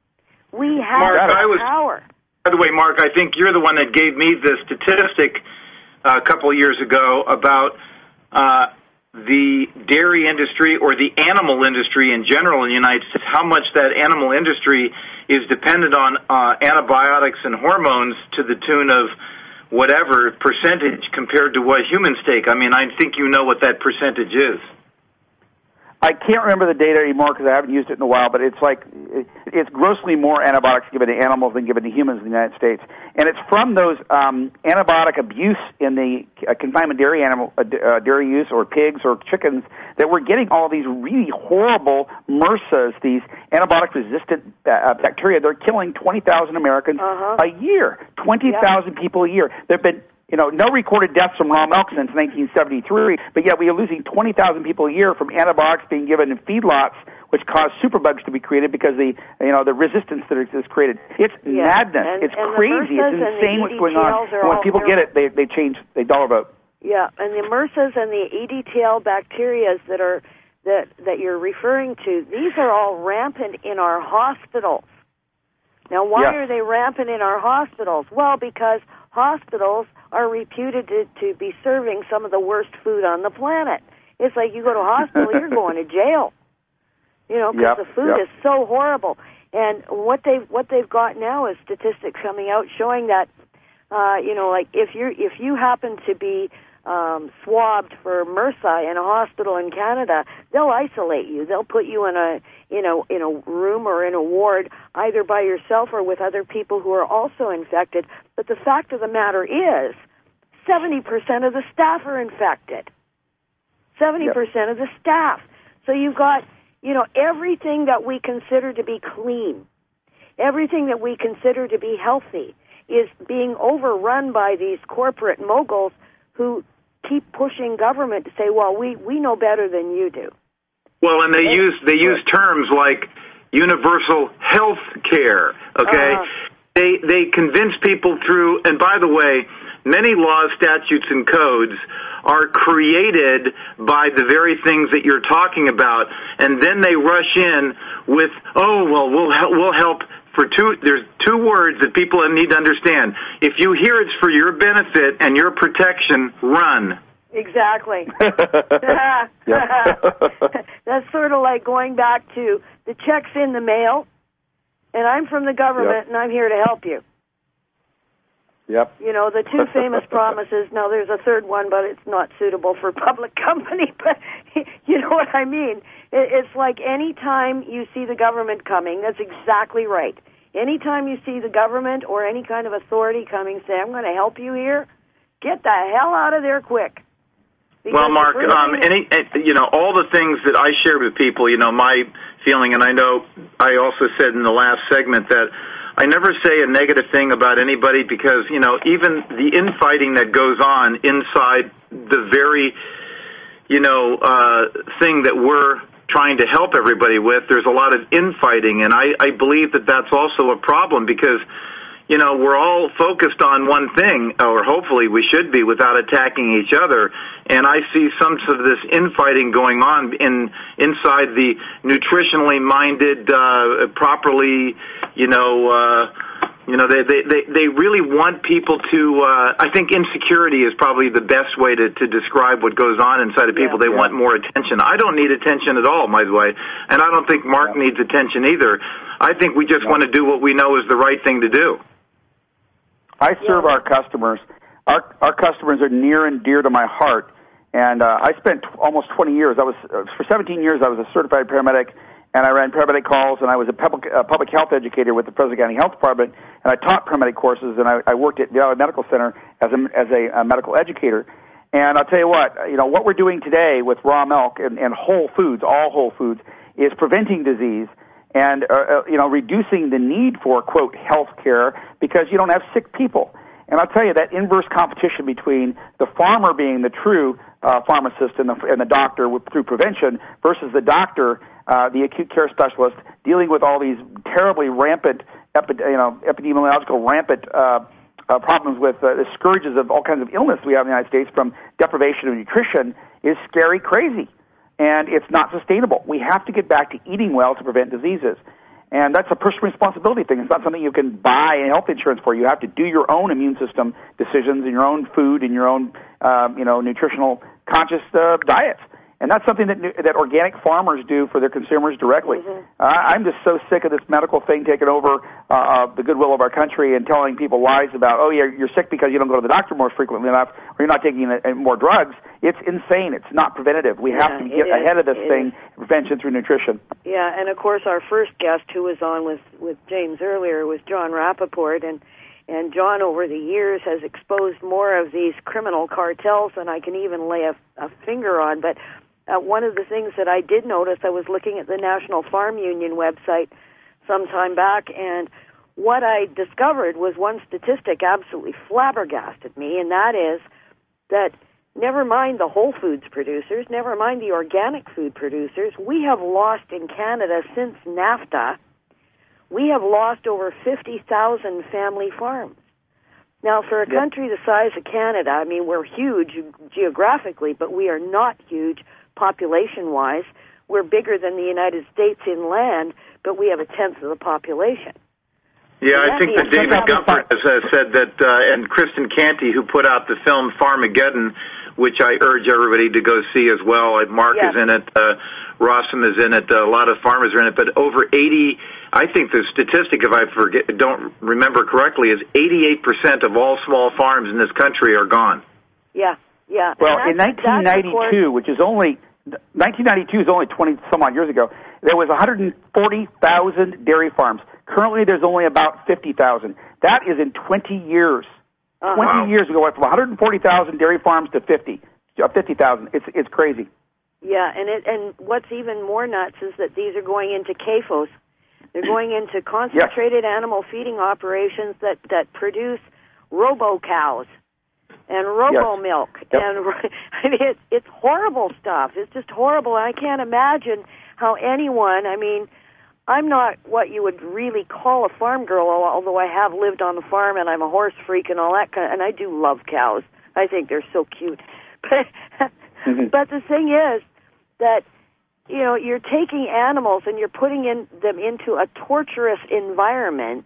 We have Mark, the I was, power. By the way, Mark, I think you're the one that gave me the statistic uh, a couple of years ago about uh, the dairy industry or the animal industry in general in the United States, how much that animal industry is dependent on uh, antibiotics and hormones to the tune of whatever percentage compared to what humans take. I mean, I think you know what that percentage is. I can't remember the data anymore because I haven't used it in a while, but it's like it's grossly more antibiotics given to animals than given to humans in the United States. And it's from those um, antibiotic abuse in the uh, confinement dairy animal uh, uh, dairy use or pigs or chickens that we're getting all these really horrible MRSAs, these antibiotic-resistant uh, bacteria. They're killing twenty thousand Americans uh-huh. a year, twenty thousand yeah. people a year. There have been You know, no recorded deaths from raw milk since nineteen seventy-three, but yet we are losing twenty thousand people a year from antibiotics being given in feedlots, which cause superbugs to be created because the, you know, the resistance that is created. It's yeah. madness. And, it's and crazy. It's insane what's going on. And when people get it, they they change, they dollar vote. Yeah, and the MRSAs and the E D T L bacteria that are that that you're referring to, these are all rampant in our hospitals. Now, why yes. are they rampant in our hospitals? Well, because hospitals are reputed to, to be serving some of the worst food on the planet. It's like you go to a hospital, you're going to jail. You know, because yep, the food yep. is so horrible. And what they've what they've got now is statistics coming out showing that, uh, you know, like if you if you happen to be um, swabbed for MRSA in a hospital in Canada, they'll isolate you. They'll put you in a in a in a room or in a ward, either by yourself or with other people who are also infected. But the fact of the matter is, seventy percent of the staff are infected. seventy percent yep. of the staff. So you've got, you know, everything that we consider to be clean, everything that we consider to be healthy is being overrun by these corporate moguls who keep pushing government to say, well, we, we know better than you do. Well, and they and, use they use terms like universal health care, okay? Uh, they they convince people through, and by the way, many laws, statutes, and codes are created by the very things that you're talking about, and then they rush in with, oh, well, we'll help, we'll help for two, there's two words that people need to understand. If you hear it's for your benefit and your protection, run. Exactly. That's sort of like going back to the check's in the mail, and I'm from the government, yep. and I'm here to help you. Yep. You know, the two famous promises. Now, there's a third one, but it's not suitable for public company. But you know what I mean? It's like any time you see the government coming, that's exactly right. Anytime you see the government or any kind of authority coming, say, I'm going to help you here, get the hell out of there quick. Because well, Mark, um, any, you know, all the things that I shared with people, you know, my feeling, and I know I also said in the last segment that I never say a negative thing about anybody because, you know, even the infighting that goes on inside the very, you know, uh, thing that we're trying to help everybody with, there's a lot of infighting, and I, I believe that that's also a problem because, you know, we're all focused on one thing, or hopefully we should be, without attacking each other. And I see some of this infighting going on in inside the nutritionally minded, uh, properly, you know, uh, you know, they, they, they, they really want people to, uh, I think insecurity is probably the best way to, to describe what goes on inside of people. Yeah, they yeah. want more attention. I don't need attention at all, by the way, and I don't think Mark yeah. needs attention either. I think we just yeah. want to do what we know is the right thing to do. I serve yeah. our customers. Our our customers are near and dear to my heart, and uh, I spent t- almost twenty years. I was uh, for seventeen years. I was a certified paramedic, and I ran paramedic calls, and I was a public uh, public health educator with the Fresno County Health Department, and I taught paramedic courses, and I, I worked at Valley Medical Center as a as a, a medical educator. And I'll tell you what, you know what we're doing today with raw milk and, and whole foods, all whole foods, is preventing disease. And, uh, you know, reducing the need for, quote, health care because you don't have sick people. And I'll tell you, that inverse competition between the farmer being the true uh, pharmacist and the, and the doctor with, through prevention versus the doctor, uh, the acute care specialist, dealing with all these terribly rampant, epi- you know, epidemiological rampant uh, uh, problems with uh, the scourges of all kinds of illness we have in the United States from deprivation of nutrition is scary crazy. And it's not sustainable. We have to get back to eating well to prevent diseases. And that's a personal responsibility thing. It's not something you can buy health insurance for. You have to do your own immune system decisions and your own food and your own, um, you know, nutritional conscious uh, diets. And that's something that that organic farmers do for their consumers directly. Mm-hmm. Uh, I'm just so sick of this medical thing taking over uh, the goodwill of our country and telling people lies about, oh, yeah, you're sick because you don't go to the doctor more frequently enough or you're not taking more drugs. It's insane. It's not preventative. We have yeah, to get ahead of this thing, is. prevention through nutrition. Yeah, and of course our first guest who was on with, with James earlier was John Rappaport, and And John, over the years, has exposed more of these criminal cartels than I can even lay a, a finger on. But uh, one of the things that I did notice, I was looking at the National Farm Union website some time back, and what I discovered was one statistic absolutely flabbergasted me, and that is that never mind the whole foods producers, never mind the organic food producers, we have lost in Canada since NAFTA, we have lost over fifty thousand family farms. Now, for a yep. country the size of Canada, I mean, we're huge geographically, but we are not huge population-wise. We're bigger than the United States in land, but we have a tenth of the population. Yeah, I think that David Gumpert has uh, said that, uh, and Kristen Canty, who put out the film Farmageddon, which I urge everybody to go see as well. Mark yes. is in it, uh, Rossum is in it, uh, a lot of farmers are in it, but over eighty, I think the statistic, if I forget, don't remember correctly, is eighty-eight percent of all small farms in this country are gone. Yeah, Yeah. Well, and in that's- nineteen ninety-two, that's, which is only nineteen ninety-two is only twenty some odd years ago, there was one hundred forty thousand dairy farms. Currently, there's only about fifty thousand. That is in twenty years. Uh-huh. twenty years ago, went from one hundred forty thousand dairy farms to fifty, uh, fifty thousand. It's it's crazy. Yeah, and it and what's even more nuts is that these are going into C A F Os. They're going into concentrated yes. animal feeding operations that that produce robo cows and robo yes. milk, yep. and I mean it's it's horrible stuff. It's just horrible, and I can't imagine how anyone. I mean, I'm not what you would really call a farm girl, although I have lived on the farm and I'm a horse freak and all that kind of, and I do love cows. I think they're so cute. But mm-hmm. but the thing is that you know you're taking animals and you're putting in them into a torturous environment.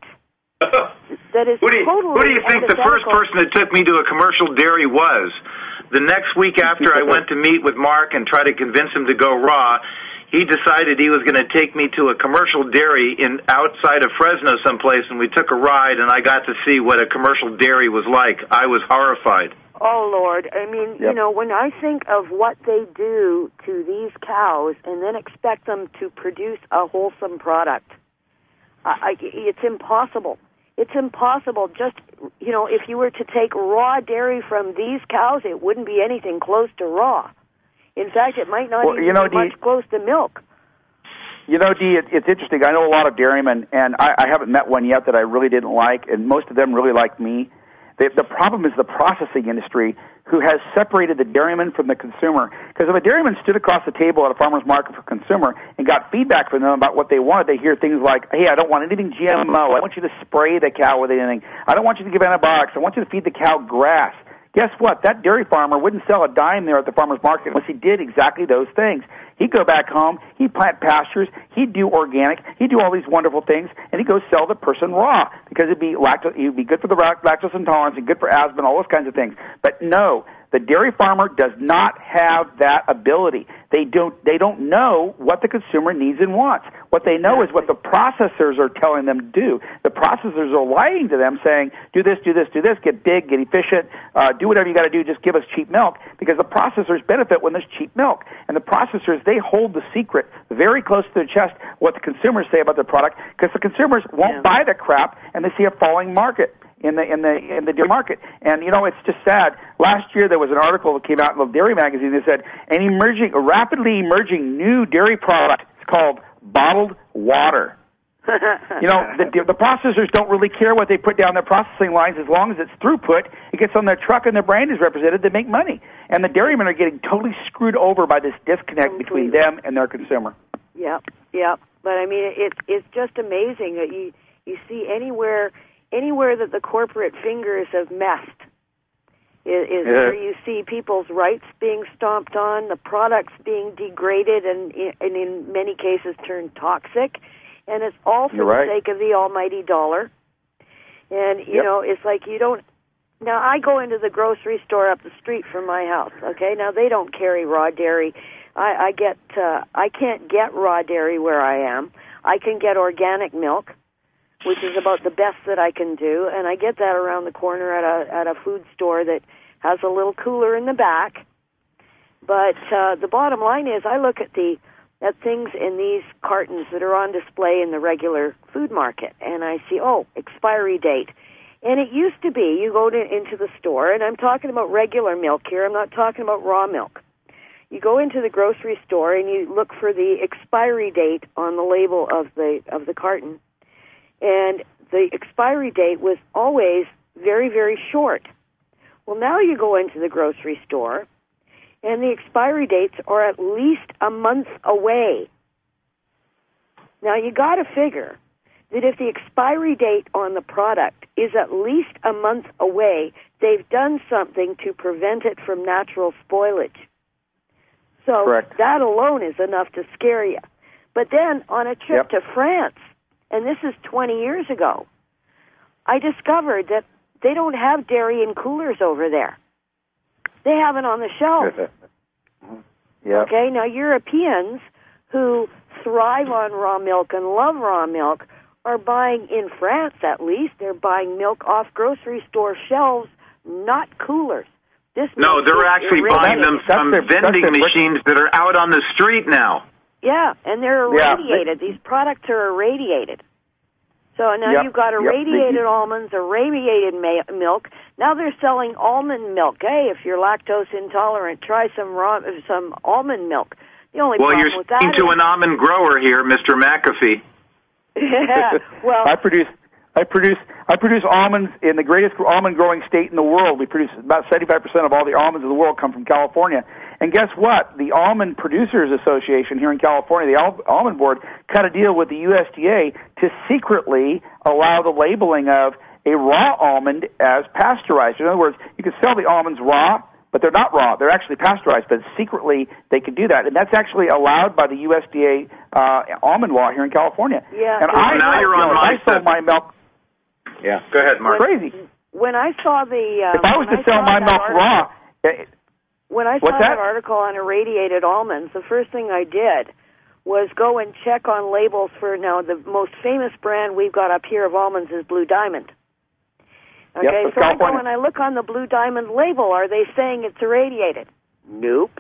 That is who do you, totally who do you think the first person that took me to a commercial dairy was? The next week after I went to meet with Mark and try to convince him to go raw, he decided he was going to take me to a commercial dairy in outside of Fresno someplace, and we took a ride, and I got to see what a commercial dairy was like. I was horrified. Oh, Lord. I mean, yep. you know, when I think of what they do to these cows and then expect them to produce a wholesome product, I, I, it's impossible. It's impossible. Just, you know, if you were to take raw dairy from these cows, it wouldn't be anything close to raw. In fact, it might not well, even you know, be much Dee, close to milk. You know, Dee, it, it's interesting. I know a lot of dairymen, and I, I haven't met one yet that I really didn't like, and most of them really like me. The, the problem is the processing industry, who has separated the dairyman from the consumer. Because if a dairyman stood across the table at a farmer's market for consumer and got feedback from them about what they wanted, they hear things like, hey, I don't want anything G M O. I want you to spray the cow with anything. I don't want you to give antibiotics. I want you to feed the cow grass. Guess what? That dairy farmer wouldn't sell a dime there at the farmer's market unless he did exactly those things. He'd go back home, he'd plant pastures, he'd do organic, he'd do all these wonderful things, and he'd go sell the person raw because it'd be lactose, it'd be good for the lactose intolerance and good for asthma and all those kinds of things. But no, the dairy farmer does not have that ability. They don't, they don't know what the consumer needs and wants. What they know is what the processors are telling them to do. The processors are lying to them, saying, do this, do this, do this, get big, get efficient, uh, do whatever you got to do, just give us cheap milk, because the processors benefit when there's cheap milk. And the processors, they hold the secret very close to their chest, what the consumers say about their product, because the consumers won't yeah. buy the crap, and they see a falling market in the in the in the dairy market. And you know, it's just sad. Last year there was an article that came out in the Dairy Magazine that said an emerging, a rapidly emerging new dairy product. It's called bottled water. You know, the, the processors don't really care what they put down their processing lines as long as it's throughput. It gets on their truck and their brand is represented. They make money, and the dairymen are getting totally screwed over by this disconnect between them and their consumer. Yep, yep. But I mean, it's it's just amazing that you you see anywhere. Anywhere that the corporate fingers have messed is, is yeah. where you see people's rights being stomped on, the products being degraded and, and in many cases turned toxic, and it's all for You're the right. sake of the almighty dollar. And, you yep. know, it's like you don't... Now, I go into the grocery store up the street from my house, okay? Now, they don't carry raw dairy. I, I get... Uh, I can't get raw dairy where I am. I can get organic milk, which is about the best that I can do, and I get that around the corner at a at a food store that has a little cooler in the back. But uh, the bottom line is, I look at the at things in these cartons that are on display in the regular food market, and I see, oh, expiry date. And it used to be, you go to, into the store, and I'm talking about regular milk here, I'm not talking about raw milk. You go into the grocery store and you look for the expiry date on the label of the of the carton. And the expiry date was always very, very short. Well, now you go into the grocery store, and the expiry dates are at least a month away. Now, you got to figure that if the expiry date on the product is at least a month away, they've done something to prevent it from natural spoilage. So Correct. That alone is enough to scare you. But then, on a trip yep. to France, and this is twenty years ago, I discovered that they don't have dairy in coolers over there. They have it on the shelf. Yep. Okay, now Europeans who thrive on raw milk and love raw milk are buying, in France at least, they're buying milk off grocery store shelves, not coolers. This No, milk they're is actually buying them irradiated. from That's their- vending that's their- machines that are out on the street now. Yeah, and they're Yeah. irradiated. These products are irradiated. So now Yep, you've got yep, irradiated they- almonds, irradiated ma- milk. Now they're selling almond milk. Hey, if you're lactose intolerant, try some raw, some almond milk. The only Well, problem you're with that speaking to is, an almond grower here, Mister McAfee. yeah, well, I produce, I produce, I produce almonds in the greatest almond growing state in the world. We produce about seventy-five percent of all the almonds in the world come from California. And guess what? The Almond Producers Association here in California, the Al- Almond Board, cut a deal with the U S D A to secretly allow the labeling of a raw almond as pasteurized. In other words, you can sell the almonds raw, but they're not raw. They're actually pasteurized, but secretly they can do that. And that's actually allowed by the U S D A uh, almond law here in California. Yeah. And Well, I, now you're you on know, my I sold subject. my milk. Yeah. Go ahead, Mark. Crazy. when I saw the, uh, If I was when to sell saw my that milk article- raw, it, When I saw What's that? that article on irradiated almonds, the first thing I did was go and check on labels for, now, the most famous brand we've got up here of almonds is Blue Diamond. Okay, Yep, so I go California. and I look on the Blue Diamond label. Are they saying it's irradiated? Nope.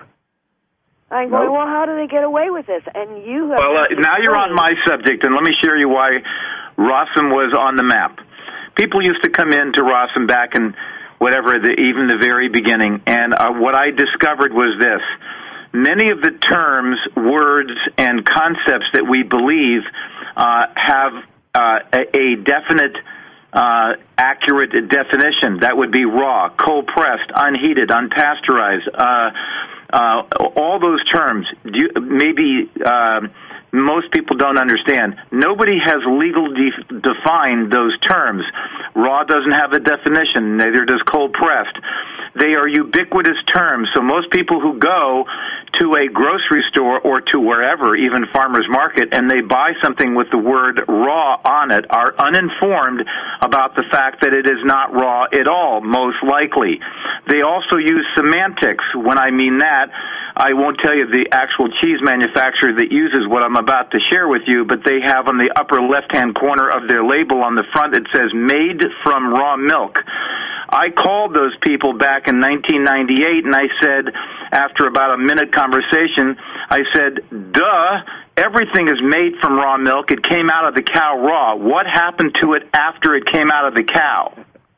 I'm going, Nope. well, how do they get away with this? And you have... Well, uh, now you're on my subject, and let me share you why Rossum was on the map. People used to come in to Rossum back in whatever, the, even the very beginning, and uh, what I discovered was this. Many of the terms, words, and concepts that we believe uh, have uh, a, a definite, uh, accurate definition. That would be raw, cold-pressed, unheated, unpasteurized, uh, uh, all those terms. Do you, maybe... Uh, most people don't understand. Nobody has legally de- defined those terms. Raw doesn't have a definition, neither does cold pressed. They are ubiquitous terms, so most people who go to a grocery store or to wherever, even farmer's market, and they buy something with the word raw on it are uninformed about the fact that it is not raw at all, most likely. They also use semantics. When I mean that, I won't tell you the actual cheese manufacturer that uses what I'm about to share with you, but they have on the upper left-hand corner of their label on the front, it says, made from raw milk. I called those people back in nineteen ninety-eight, and I said, after about a minute conversation, I said, duh, everything is made from raw milk. It came out of the cow raw. What happened to it after it came out of the cow?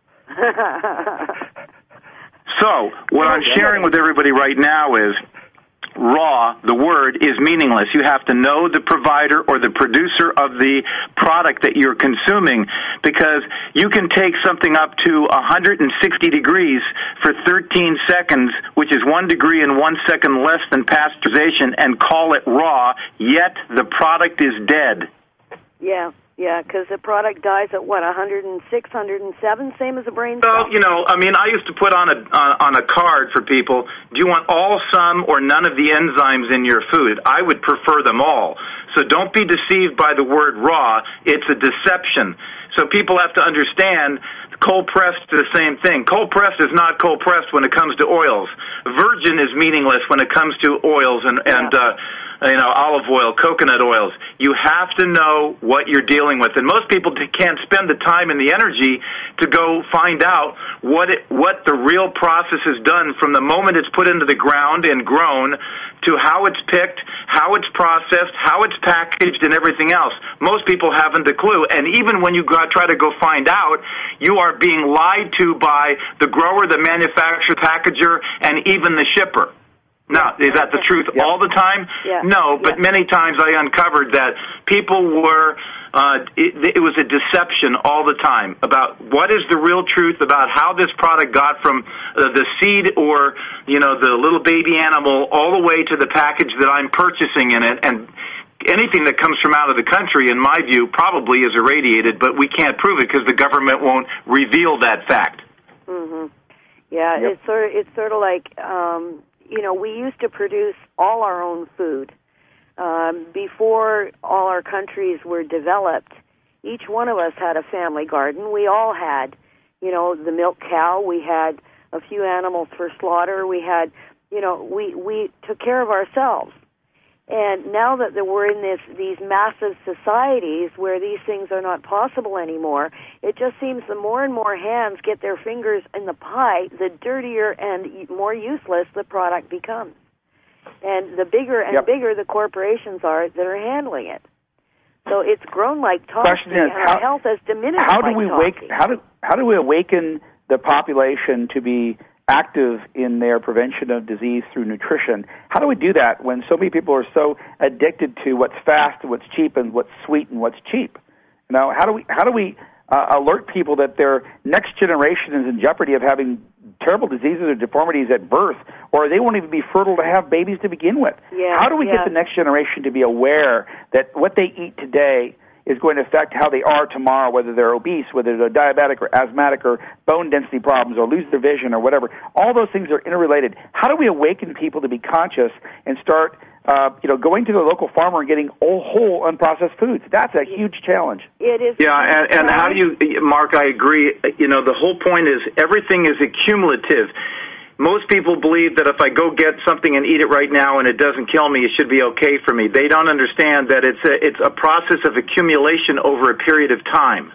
So, what I'm sharing with everybody right now is, raw, the word, is meaningless. You have to know the provider or the producer of the product that you're consuming, because you can take something up to one hundred sixty degrees for thirteen seconds, which is one degree and one second less than pasteurization, and call it raw, yet the product is dead. Yeah, yeah, because the product dies at, what, one hundred six, one hundred seven, same as a brain cell? Well, you know, I mean, I used to put on a uh, on a card for people, do you want all, some, or none of the enzymes in your food? I would prefer them all. So don't be deceived by the word raw. It's a deception. So people have to understand cold pressed is the same thing. Cold pressed is not cold pressed when it comes to oils. Virgin is meaningless when it comes to oils and, and uh, you know, olive oil, coconut oils. You have to know what you're dealing with. And most people t- can't spend the time and the energy to go find out what it, what the real process is done from the moment it's put into the ground and grown to how it's picked, how it's processed, how it's packaged, and everything else. Most people haven't a clue. And even when you go, try to go find out, you are being lied to by the grower, the manufacturer, packager, and even the shipper. Now, is that the truth Yeah. all the time? Yeah. No, but Yeah. many times I uncovered that people were, uh, it, it was a deception all the time about what is the real truth about how this product got from uh, the seed or, you know, the little baby animal all the way to the package that I'm purchasing in it. And anything that comes from out of the country, in my view, probably is irradiated, but we can't prove it because the government won't reveal that fact. Mm-hmm. Yeah, Yep. it's sort of, it's sort of like, um, you know, we used to produce all our own food. Um, before all our countries were developed, each one of us had a family garden. We all had, you know, the milk cow. We had a few animals for slaughter. We had, you know, we, we took care of ourselves. And now that we're in this, these massive societies where these things are not possible anymore, it just seems the more and more hands get their fingers in the pie, the dirtier and more useless the product becomes. And the bigger and yep. bigger the corporations are that are handling it. So it's grown like toffee, Question is, and how, our health has diminished how do like we toffee. wake? How do how do we awaken the population to be active in their prevention of disease through nutrition? How do we do that when so many people are so addicted to what's fast and what's cheap and what's sweet and what's cheap? You know, how do we how do we uh, alert people that their next generation is in jeopardy of having terrible diseases or deformities at birth, or they won't even be fertile to have babies to begin with? Yeah, how do we yeah. get the next generation to be aware that what they eat today is going to affect how they are tomorrow, whether they're obese, whether they're diabetic or asthmatic or bone density problems or lose their vision or whatever? All those things are interrelated. How do we awaken people to be conscious and start uh, you know, going to the local farmer and getting all whole unprocessed foods? That's a huge challenge. It is. Yeah, and, and how do you, Mark, I agree. You know, the whole point is everything is accumulative. Most people believe that if I go get something and eat it right now and it doesn't kill me, it should be okay for me. They don't understand that it's a, it's a process of accumulation over a period of time,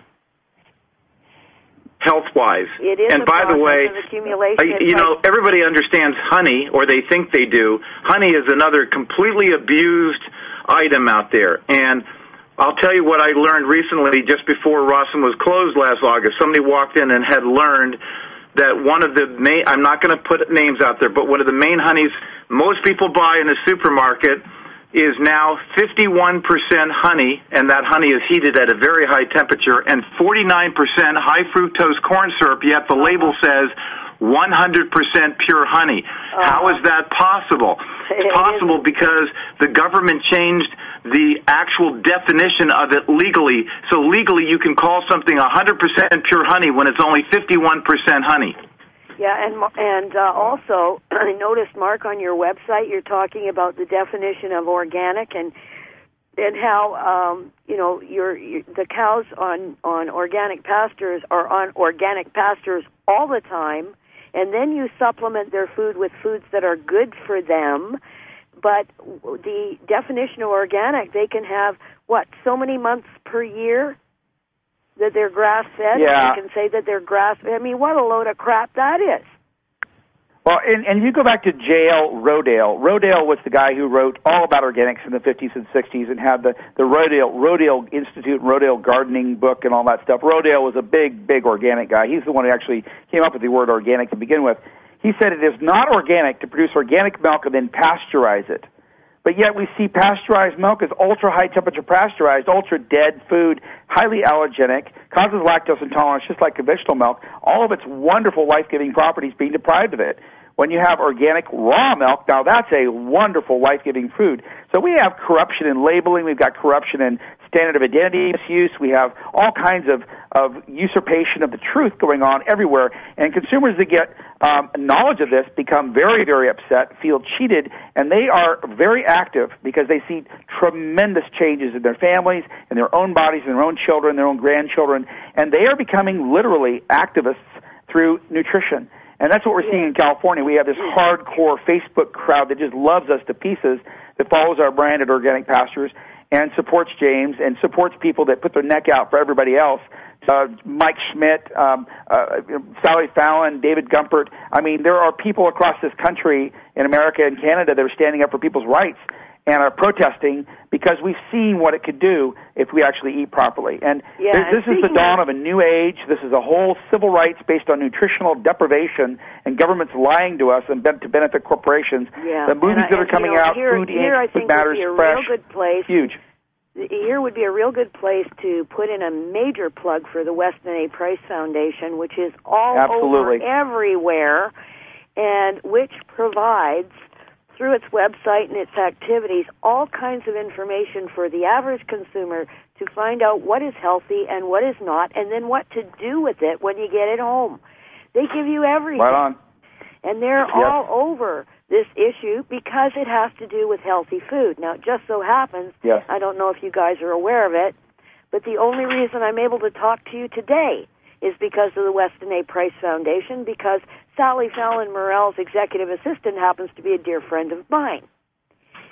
health-wise. It is and a by process the way, of accumulation. I, It's you like, know, everybody understands honey, or they think they do. Honey is another completely abused item out there. And I'll tell you what I learned recently, just before Rawson was closed last August. Somebody walked in and had learned that one of the main, I'm not going to put names out there, but one of the main honeys most people buy in the supermarket is now fifty-one percent honey, and that honey is heated at a very high temperature, and forty-nine percent high fructose corn syrup, yet the label says one hundred percent pure honey. Uh, How is that possible? It's possible because the government changed the actual definition of it legally. So legally you can call something one hundred percent pure honey when it's only fifty-one percent honey. Yeah, and and uh, also, I noticed, Mark, on your website, you're talking about the definition of organic and and how um, you know your, your the cows on on organic pastures are on organic pastures all the time, and then you supplement their food with foods that are good for them. But the definition of organic, they can have what so many months per year that they're grass-fed, yeah. and you can say that they're grass. I mean, what a load of crap that is. Well, and, and you go back to J L Rodale. Rodale was the guy who wrote all about organics in the fifties and sixties and had the, the Rodale, Rodale Institute and Rodale Gardening book and all that stuff. Rodale was a big, big organic guy. He's the one who actually came up with the word organic to begin with. He said it is not organic to produce organic milk and then pasteurize it. But yet we see pasteurized milk as ultra-high temperature pasteurized, ultra-dead food, highly allergenic, causes lactose intolerance just like conventional milk, all of its wonderful life-giving properties being deprived of it. When you have organic raw milk, now that's a wonderful life-giving food. So we have corruption in labeling, we've got corruption in standard of identity misuse, we have all kinds of, of usurpation of the truth going on everywhere, and consumers that get um, knowledge of this become very, very upset, feel cheated, and they are very active because they see tremendous changes in their families, in their own bodies, in their own children, their own grandchildren, and they are becoming literally activists through nutrition. And that's what we're seeing in California. We have this hardcore Facebook crowd that just loves us to pieces, that follows our brand at Organic Pastures and supports James and supports people that put their neck out for everybody else. Uh, Mike Schmidt, um, uh, Sally Fallon, David Gumpert. I mean, there are people across this country in America and Canada that are standing up for people's rights and are protesting because we've seen what it could do if we actually eat properly. And yeah, this, this is the dawn of a new age. This is a whole civil rights based on nutritional deprivation and governments lying to us and to benefit corporations. Yeah. The movies and, that are and, coming you know, out, here, Food here Incorporated, Food Matters, would be a Fresh, real good place. Huge. Here would be a real good place to put in a major plug for the Weston A. Price Foundation, which is all Absolutely. over everywhere, and which provides, through its website and its activities, all kinds of information for the average consumer to find out what is healthy and what is not, and then what to do with it when you get it home. They give you everything. Right on. And they're Yep. all over this issue because it has to do with healthy food. Now, it just so happens, yes. I don't know if you guys are aware of it, but the only reason I'm able to talk to you today is because of the Weston A. Price Foundation, because Sally Fallon Morell's executive assistant happens to be a dear friend of mine.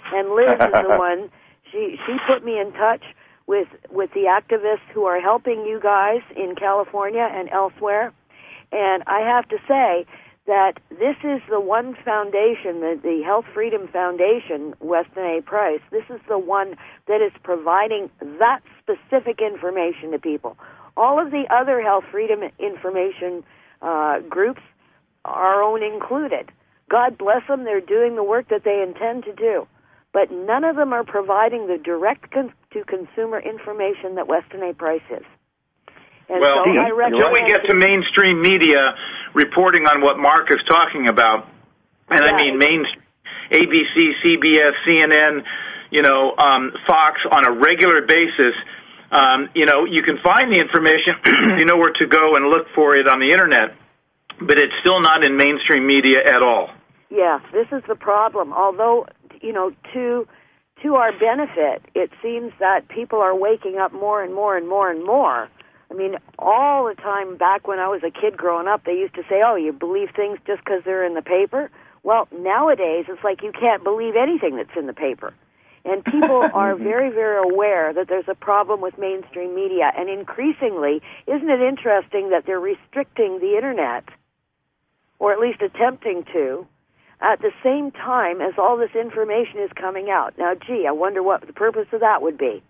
And Liz is the one, she, she put me in touch with, with the activists who are helping you guys in California and elsewhere. And I have to say that this is the one foundation, the, the Health Freedom Foundation, Weston A. Price, this is the one that is providing that specific information to people. All of the other health freedom information uh, groups, our own included, God bless them, they're doing the work that they intend to do. But none of them are providing the direct-to-consumer information that Weston A. Price is. And well, so I until we get to mainstream media reporting on what Mark is talking about, and yeah, I mean main A B C, C B S, C N N, you know, um, Fox on a regular basis, um, you know, you can find the information, you know where to go and look for it on the Internet, but it's still not in mainstream media at all. Yeah, this is the problem. Although, you know, to to our benefit, it seems that people are waking up more and more and more and more. I mean, all the time back when I was a kid growing up, they used to say, oh, you believe things just because they're in the paper? Well, nowadays, it's like you can't believe anything that's in the paper. And people are very, very aware that there's a problem with mainstream media. And increasingly, isn't it interesting that they're restricting the Internet, or at least attempting to, at the same time as all this information is coming out? Now, gee, I wonder what the purpose of that would be.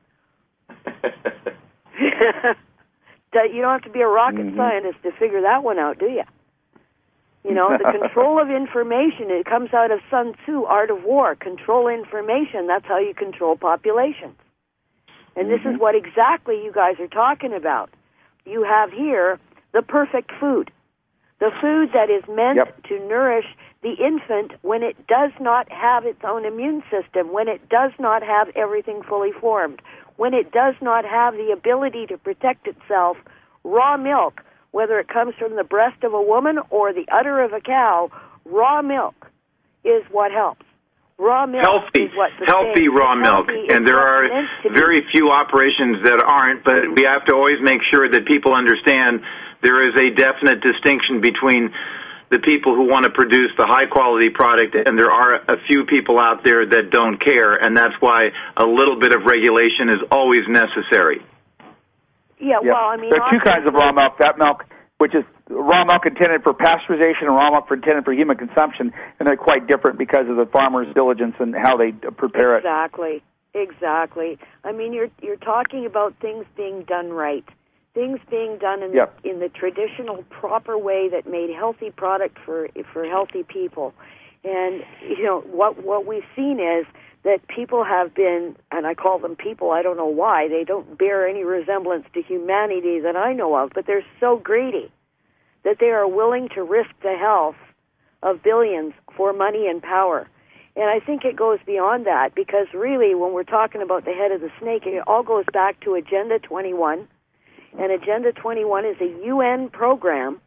You don't have to be a rocket mm-hmm. scientist to figure that one out, do you? You know, the control of information, it comes out of Sun Tzu, Art of War. Control information, that's how you control populations. And this mm-hmm. is what exactly you guys are talking about. You have here the perfect food. The food that is meant yep. to nourish the infant when it does not have its own immune system, when it does not have everything fully formed, when it does not have the ability to protect itself. Raw milk, whether it comes from the breast of a woman or the udder of a cow, raw milk is what helps. Raw milk healthy, is what healthy raw milk, and there are very few operations that aren't, but we have to always make sure that people understand there is a definite distinction between the people who want to produce the high-quality product, and there are a few people out there that don't care, and that's why a little bit of regulation is always necessary. Yeah, yep. well, I mean... There are two kinds of raw milk. That milk, which is raw milk intended for pasteurization, and raw milk intended for human consumption, and they're quite different because of the farmer's diligence and how they prepare exactly. it. Exactly, exactly. I mean, you're you're talking about things being done right. Things being done in, yep. the, in the traditional, proper way that made healthy product for for healthy people. And, you know, what what we've seen is that people have been, and I call them people, I don't know why, they don't bear any resemblance to humanity that I know of, but they're so greedy that they are willing to risk the health of billions for money and power. And I think it goes beyond that, because really, when we're talking about the head of the snake, it all goes back to Agenda twenty-one. And Agenda twenty-one is a U N program,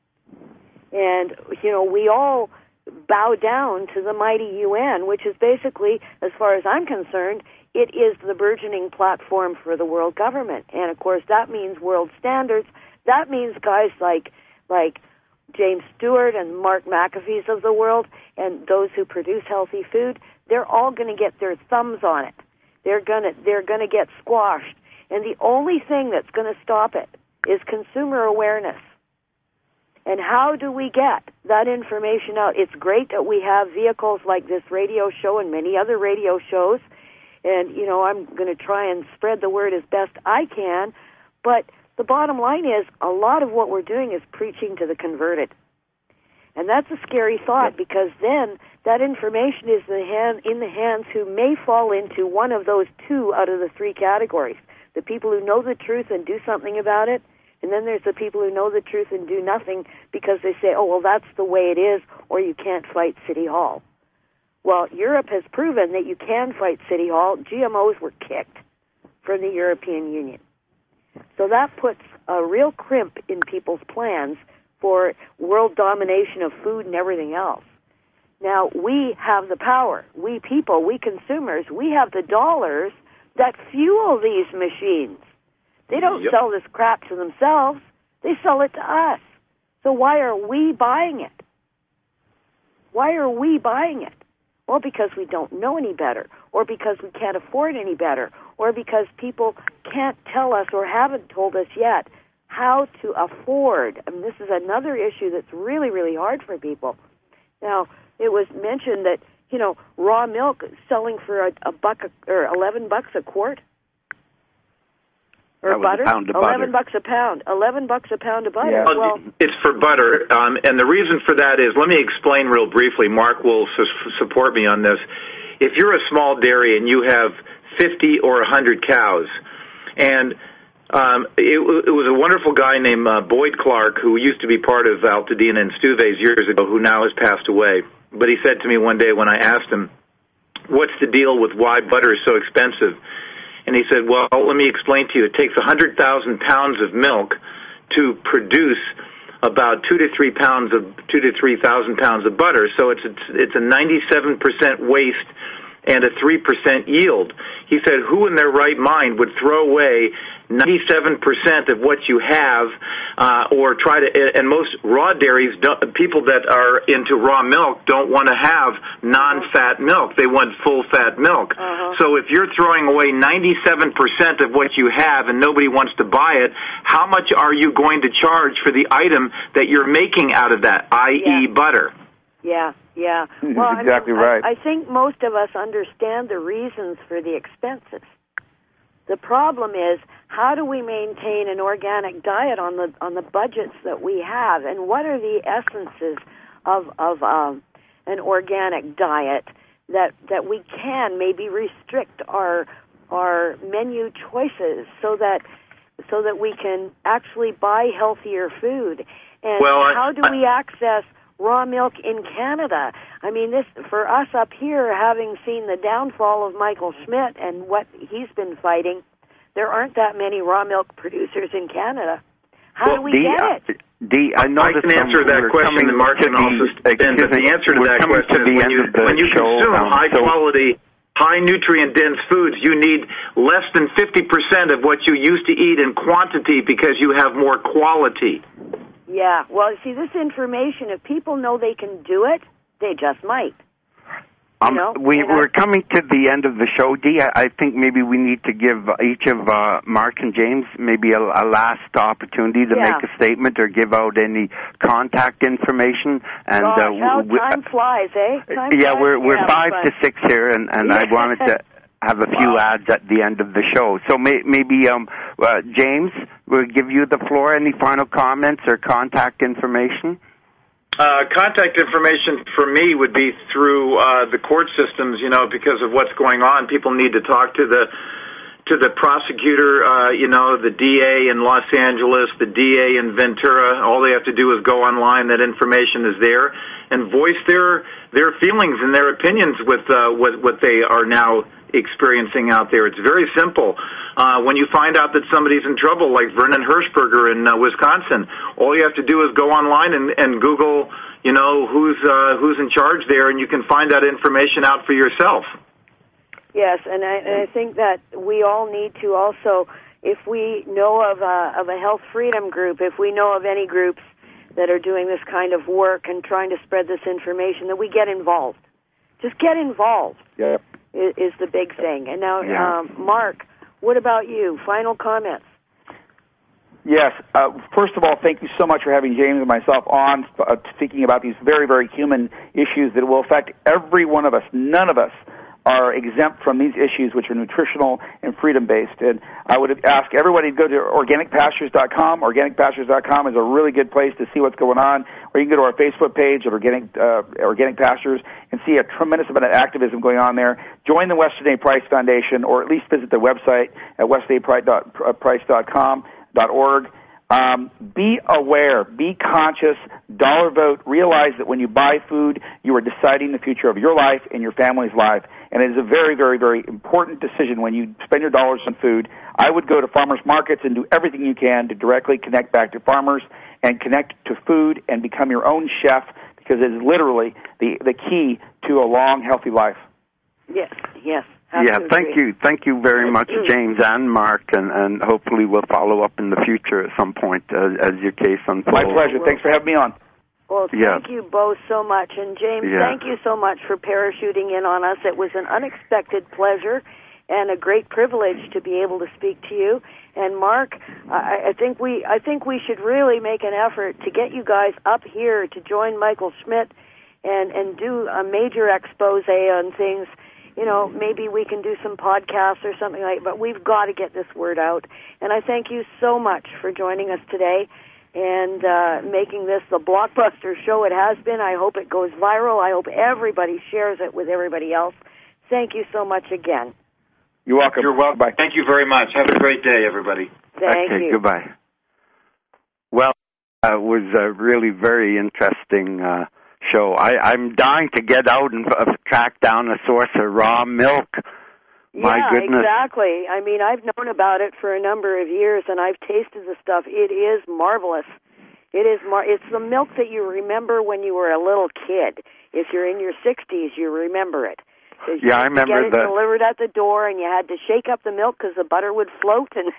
and, you know, we all bow down to the mighty U N, which is basically, as far as I'm concerned, it is the burgeoning platform for the world government. And, of course, that means world standards. That means guys like like James Stewart and Mark McAfee's of the world and those who produce healthy food, they're all going to get their thumbs on it. They're going to they're going to get squashed. And the only thing that's going to stop it is consumer awareness. And how do we get that information out? It's great that we have vehicles like this radio show and many other radio shows. And, you know, I'm going to try and spread the word as best I can. But the bottom line is a lot of what we're doing is preaching to the converted. And that's a scary thought, because then that information is the hand, in the hands who may fall into one of those two out of the three categories. The people who know the truth and do something about it, and then there's the people who know the truth and do nothing because they say, oh, well, that's the way it is, or you can't fight City Hall. Well, Europe has proven that you can fight City Hall. G M Os were kicked from the European Union. So that puts a real crimp in people's plans for world domination of food and everything else. Now, we have the power. We people, we consumers, we have the dollars that fuel these machines. They don't yep. sell this crap to themselves. They sell it to us. So why are we buying it? Why are we buying it? Well, because we don't know any better, or because we can't afford any better, or because people can't tell us or haven't told us yet how to afford. I mean, this is another issue that's really, really hard for people. Now, it was mentioned that, you know, raw milk selling for a, a buck a, or eleven bucks a quart. Or that was butter? A pound of Eleven butter. bucks a pound. Eleven bucks a pound of butter. Yeah. Well, it's for butter, um, and the reason for that is, let me explain real briefly. Mark will su- support me on this. If you're a small dairy and you have fifty or one hundred cows, and um, it, it was a wonderful guy named uh, Boyd Clark, who used to be part of Altadena and Stuves years ago, who now has passed away. But he said to me one day when I asked him, what's the deal with why butter is so expensive? And he said, well, let me explain to you. It takes one hundred thousand pounds of milk to produce about two to three pounds of two to three thousand pounds of butter. So it's it's, it's a ninety-seven percent waste and a three percent yield. He said, who in their right mind would throw away ninety-seven percent of what you have, uh, or try to, and most raw dairies, don't, people that are into raw milk don't want to have non-fat milk. They want full-fat milk. Uh-huh. So if you're throwing away ninety-seven percent of what you have and nobody wants to buy it, how much are you going to charge for the item that you're making out of that, that is Yeah. butter? Yeah, yeah. Mhm, Well, exactly I mean, right. I, I think most of us understand the reasons for the expenses. The problem is, how do we maintain an organic diet on the on the budgets that we have, and what are the essences of of um, an organic diet that that we can maybe restrict our our menu choices so that so that we can actually buy healthier food, and Well, I- how do we access raw milk in Canada? I mean, this for us up here, having seen the downfall of Michael Schmidt and what he's been fighting, there aren't that many raw milk producers in Canada. How well, do we Dee, get uh, it? Dee, I know I can answer that question, and Mark can also stand, but the answer to that question is when you, when you consume um, high-quality, high nutrient-dense foods, you need less than fifty percent of what you used to eat in quantity because you have more quality. Yeah, well, see, this information, if people know they can do it, they just might. Um, You know, we, and we're I- coming to the end of the show, Dee. I, I think maybe we need to give each of uh, Mark and James maybe a, a last opportunity to Yeah. make a statement or give out any contact information. And Gosh, uh, how we, time flies, eh? Time yeah, flies. we're we're Yeah, five but- to six here, and, and I Yeah. wanted to have a few ads at the end of the show. So may, maybe um, uh, James, we'll give you the floor. Any final comments or contact information? Uh, contact information for me would be through uh, the court systems, you know, because of what's going on. People need to talk to the to the prosecutor, uh, you know, the D A in Los Angeles, the D A in Ventura. All they have to do is go online. That information is there, and voice their their feelings and their opinions with uh, what what they are now experiencing out there. It's very simple. Uh, when you find out that somebody's in trouble, like Vernon Hirschberger in uh, Wisconsin, all you have to do is go online and, and Google, you know, who's uh, who's in charge there, and you can find that information out for yourself. Yes, and I, and I think that we all need to also, if we know of a, of a health freedom group, if we know of any groups that are doing this kind of work and trying to spread this information, that we get involved. Just get involved. Yeah. Is, is the big thing. And now, Yeah. um, Mark, what about you? Final comments. Yes. Uh, first of all, thank you so much for having James and myself on, uh, speaking about these very, very human issues that will affect every one of us. None of us are exempt from these issues, which are nutritional and freedom-based. And I would ask everybody to go to organic pastures dot com. organic pastures dot com is a really good place to see what's going on. Or you can go to our Facebook page at Organic, uh, Organic Pastures and see a tremendous amount of activism going on there. Join the Weston A. Price Foundation, or at least visit their website at weston a price dot com dot org. Um, be aware, be conscious, dollar vote. Realize that when you buy food, you are deciding the future of your life and your family's life. And it is a very, very, very important decision when you spend your dollars on food. I would go to farmers markets and do everything you can to directly connect back to farmers and connect to food and become your own chef, because it is literally the, the key to a long, healthy life. Yes, yes. Yeah, thank agree. you. Thank you very much, James and Mark, and, and hopefully we'll follow up in the future at some point uh, as your case unfolds. My pleasure. Thanks for having me on. Well, thank yeah. you both so much. And, James, yeah. thank you so much for parachuting in on us. It was an unexpected pleasure and a great privilege to be able to speak to you. And, Mark, I, I think we I think we should really make an effort to get you guys up here to join Michael Schmidt and, and do a major expose on things. You know, maybe we can do some podcasts or something like that, but we've got to get this word out. And I thank you so much for joining us today and uh, making this the blockbuster show it has been. I hope it goes viral. I hope everybody shares it with everybody else. Thank you so much again. You're welcome. You're welcome. Bye. Thank you very much. Have a great day, everybody. Thank okay, you. Goodbye. Well, uh, it was a really very interesting uh, show. I, I'm dying to get out and uh, track down a source of raw milk. My yeah, goodness. exactly. I mean, I've known about it for a number of years, and I've tasted the stuff. It is marvelous. It is mar- It's the milk that you remember when you were a little kid. If you're in your sixties, you remember it. Yeah, I remember that. You get it the... delivered at the door, and you had to shake up the milk because the butter would float and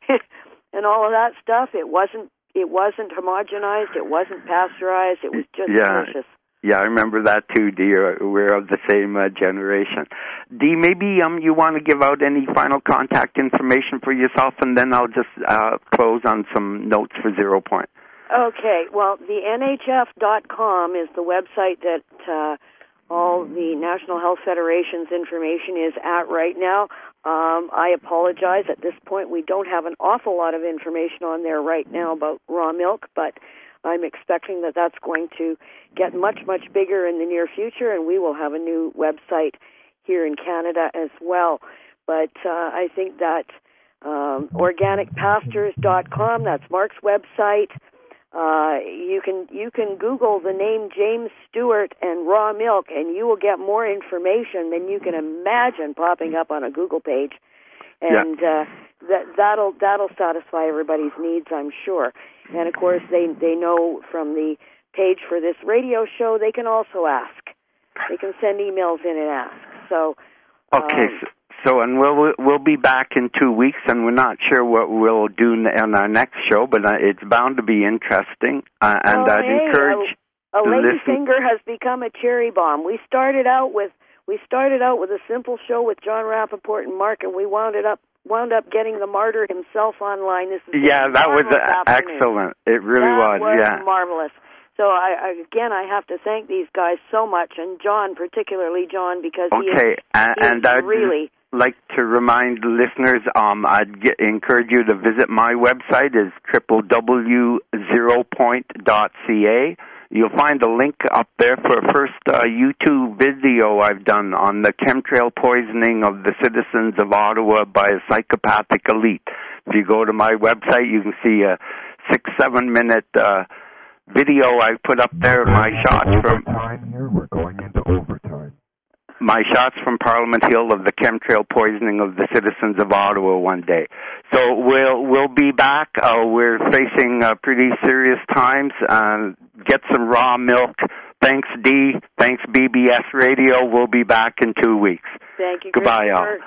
and all of that stuff. It wasn't it wasn't homogenized. It wasn't pasteurized. It was just yeah. delicious. Yeah, I remember that too, Dee. We're of the same uh, generation. Dee, maybe um, you want to give out any final contact information for yourself, and then I'll just uh, close on some notes for Zero Point. Okay. Well, the N H F dot com is the website that uh, all the National Health Federation's information is at right now. Um, I apologize. At this point, we don't have an awful lot of information on there right now about raw milk, but I'm expecting that that's going to get much, much bigger in the near future, and we will have a new website here in Canada as well. But uh, I think that um, organic pastures dot com, that's Mark's website. Uh, you can you can Google the name James Stewart and raw milk, and you will get more information than you can imagine popping up on a Google page. And yeah. uh, that that'll that'll satisfy everybody's needs, I'm sure. And of course, they they know from the page for this radio show, they can also ask. They can send emails in and ask. So okay. Um, so, so and we'll we'll be back in two weeks, and we're not sure what we'll do on our next show, but uh, it's bound to be interesting. Uh, and well, I'd hey, encourage a, a lady listen. finger has become a cherry bomb. We started out with we started out with a simple show with John Rappaport and Mark, and we wound it up. wound up getting the martyr himself online. This is yeah, that was uh, excellent. It really that was, was yeah. marvelous. So, I, I again, I have to thank these guys so much, and John, particularly John, because he okay, is, and, he is and I'd really... like to remind listeners, um, I'd get, encourage you to visit my website, is w w w dot zero point dot c a. You'll find a link up there for a first uh, YouTube video I've done on the chemtrail poisoning of the citizens of Ottawa by a psychopathic elite. If you go to my website, you can see a six, seven minute uh, video I put up there. My shots from overtime here. We're going into overtime. My shots from Parliament Hill of the chemtrail poisoning of the citizens of Ottawa one day. So we'll we'll be back. Uh, we're facing uh, pretty serious times. Uh, get some raw milk. Thanks, Dee. Thanks, B B S Radio. We'll be back in two weeks. Thank you. Goodbye, all.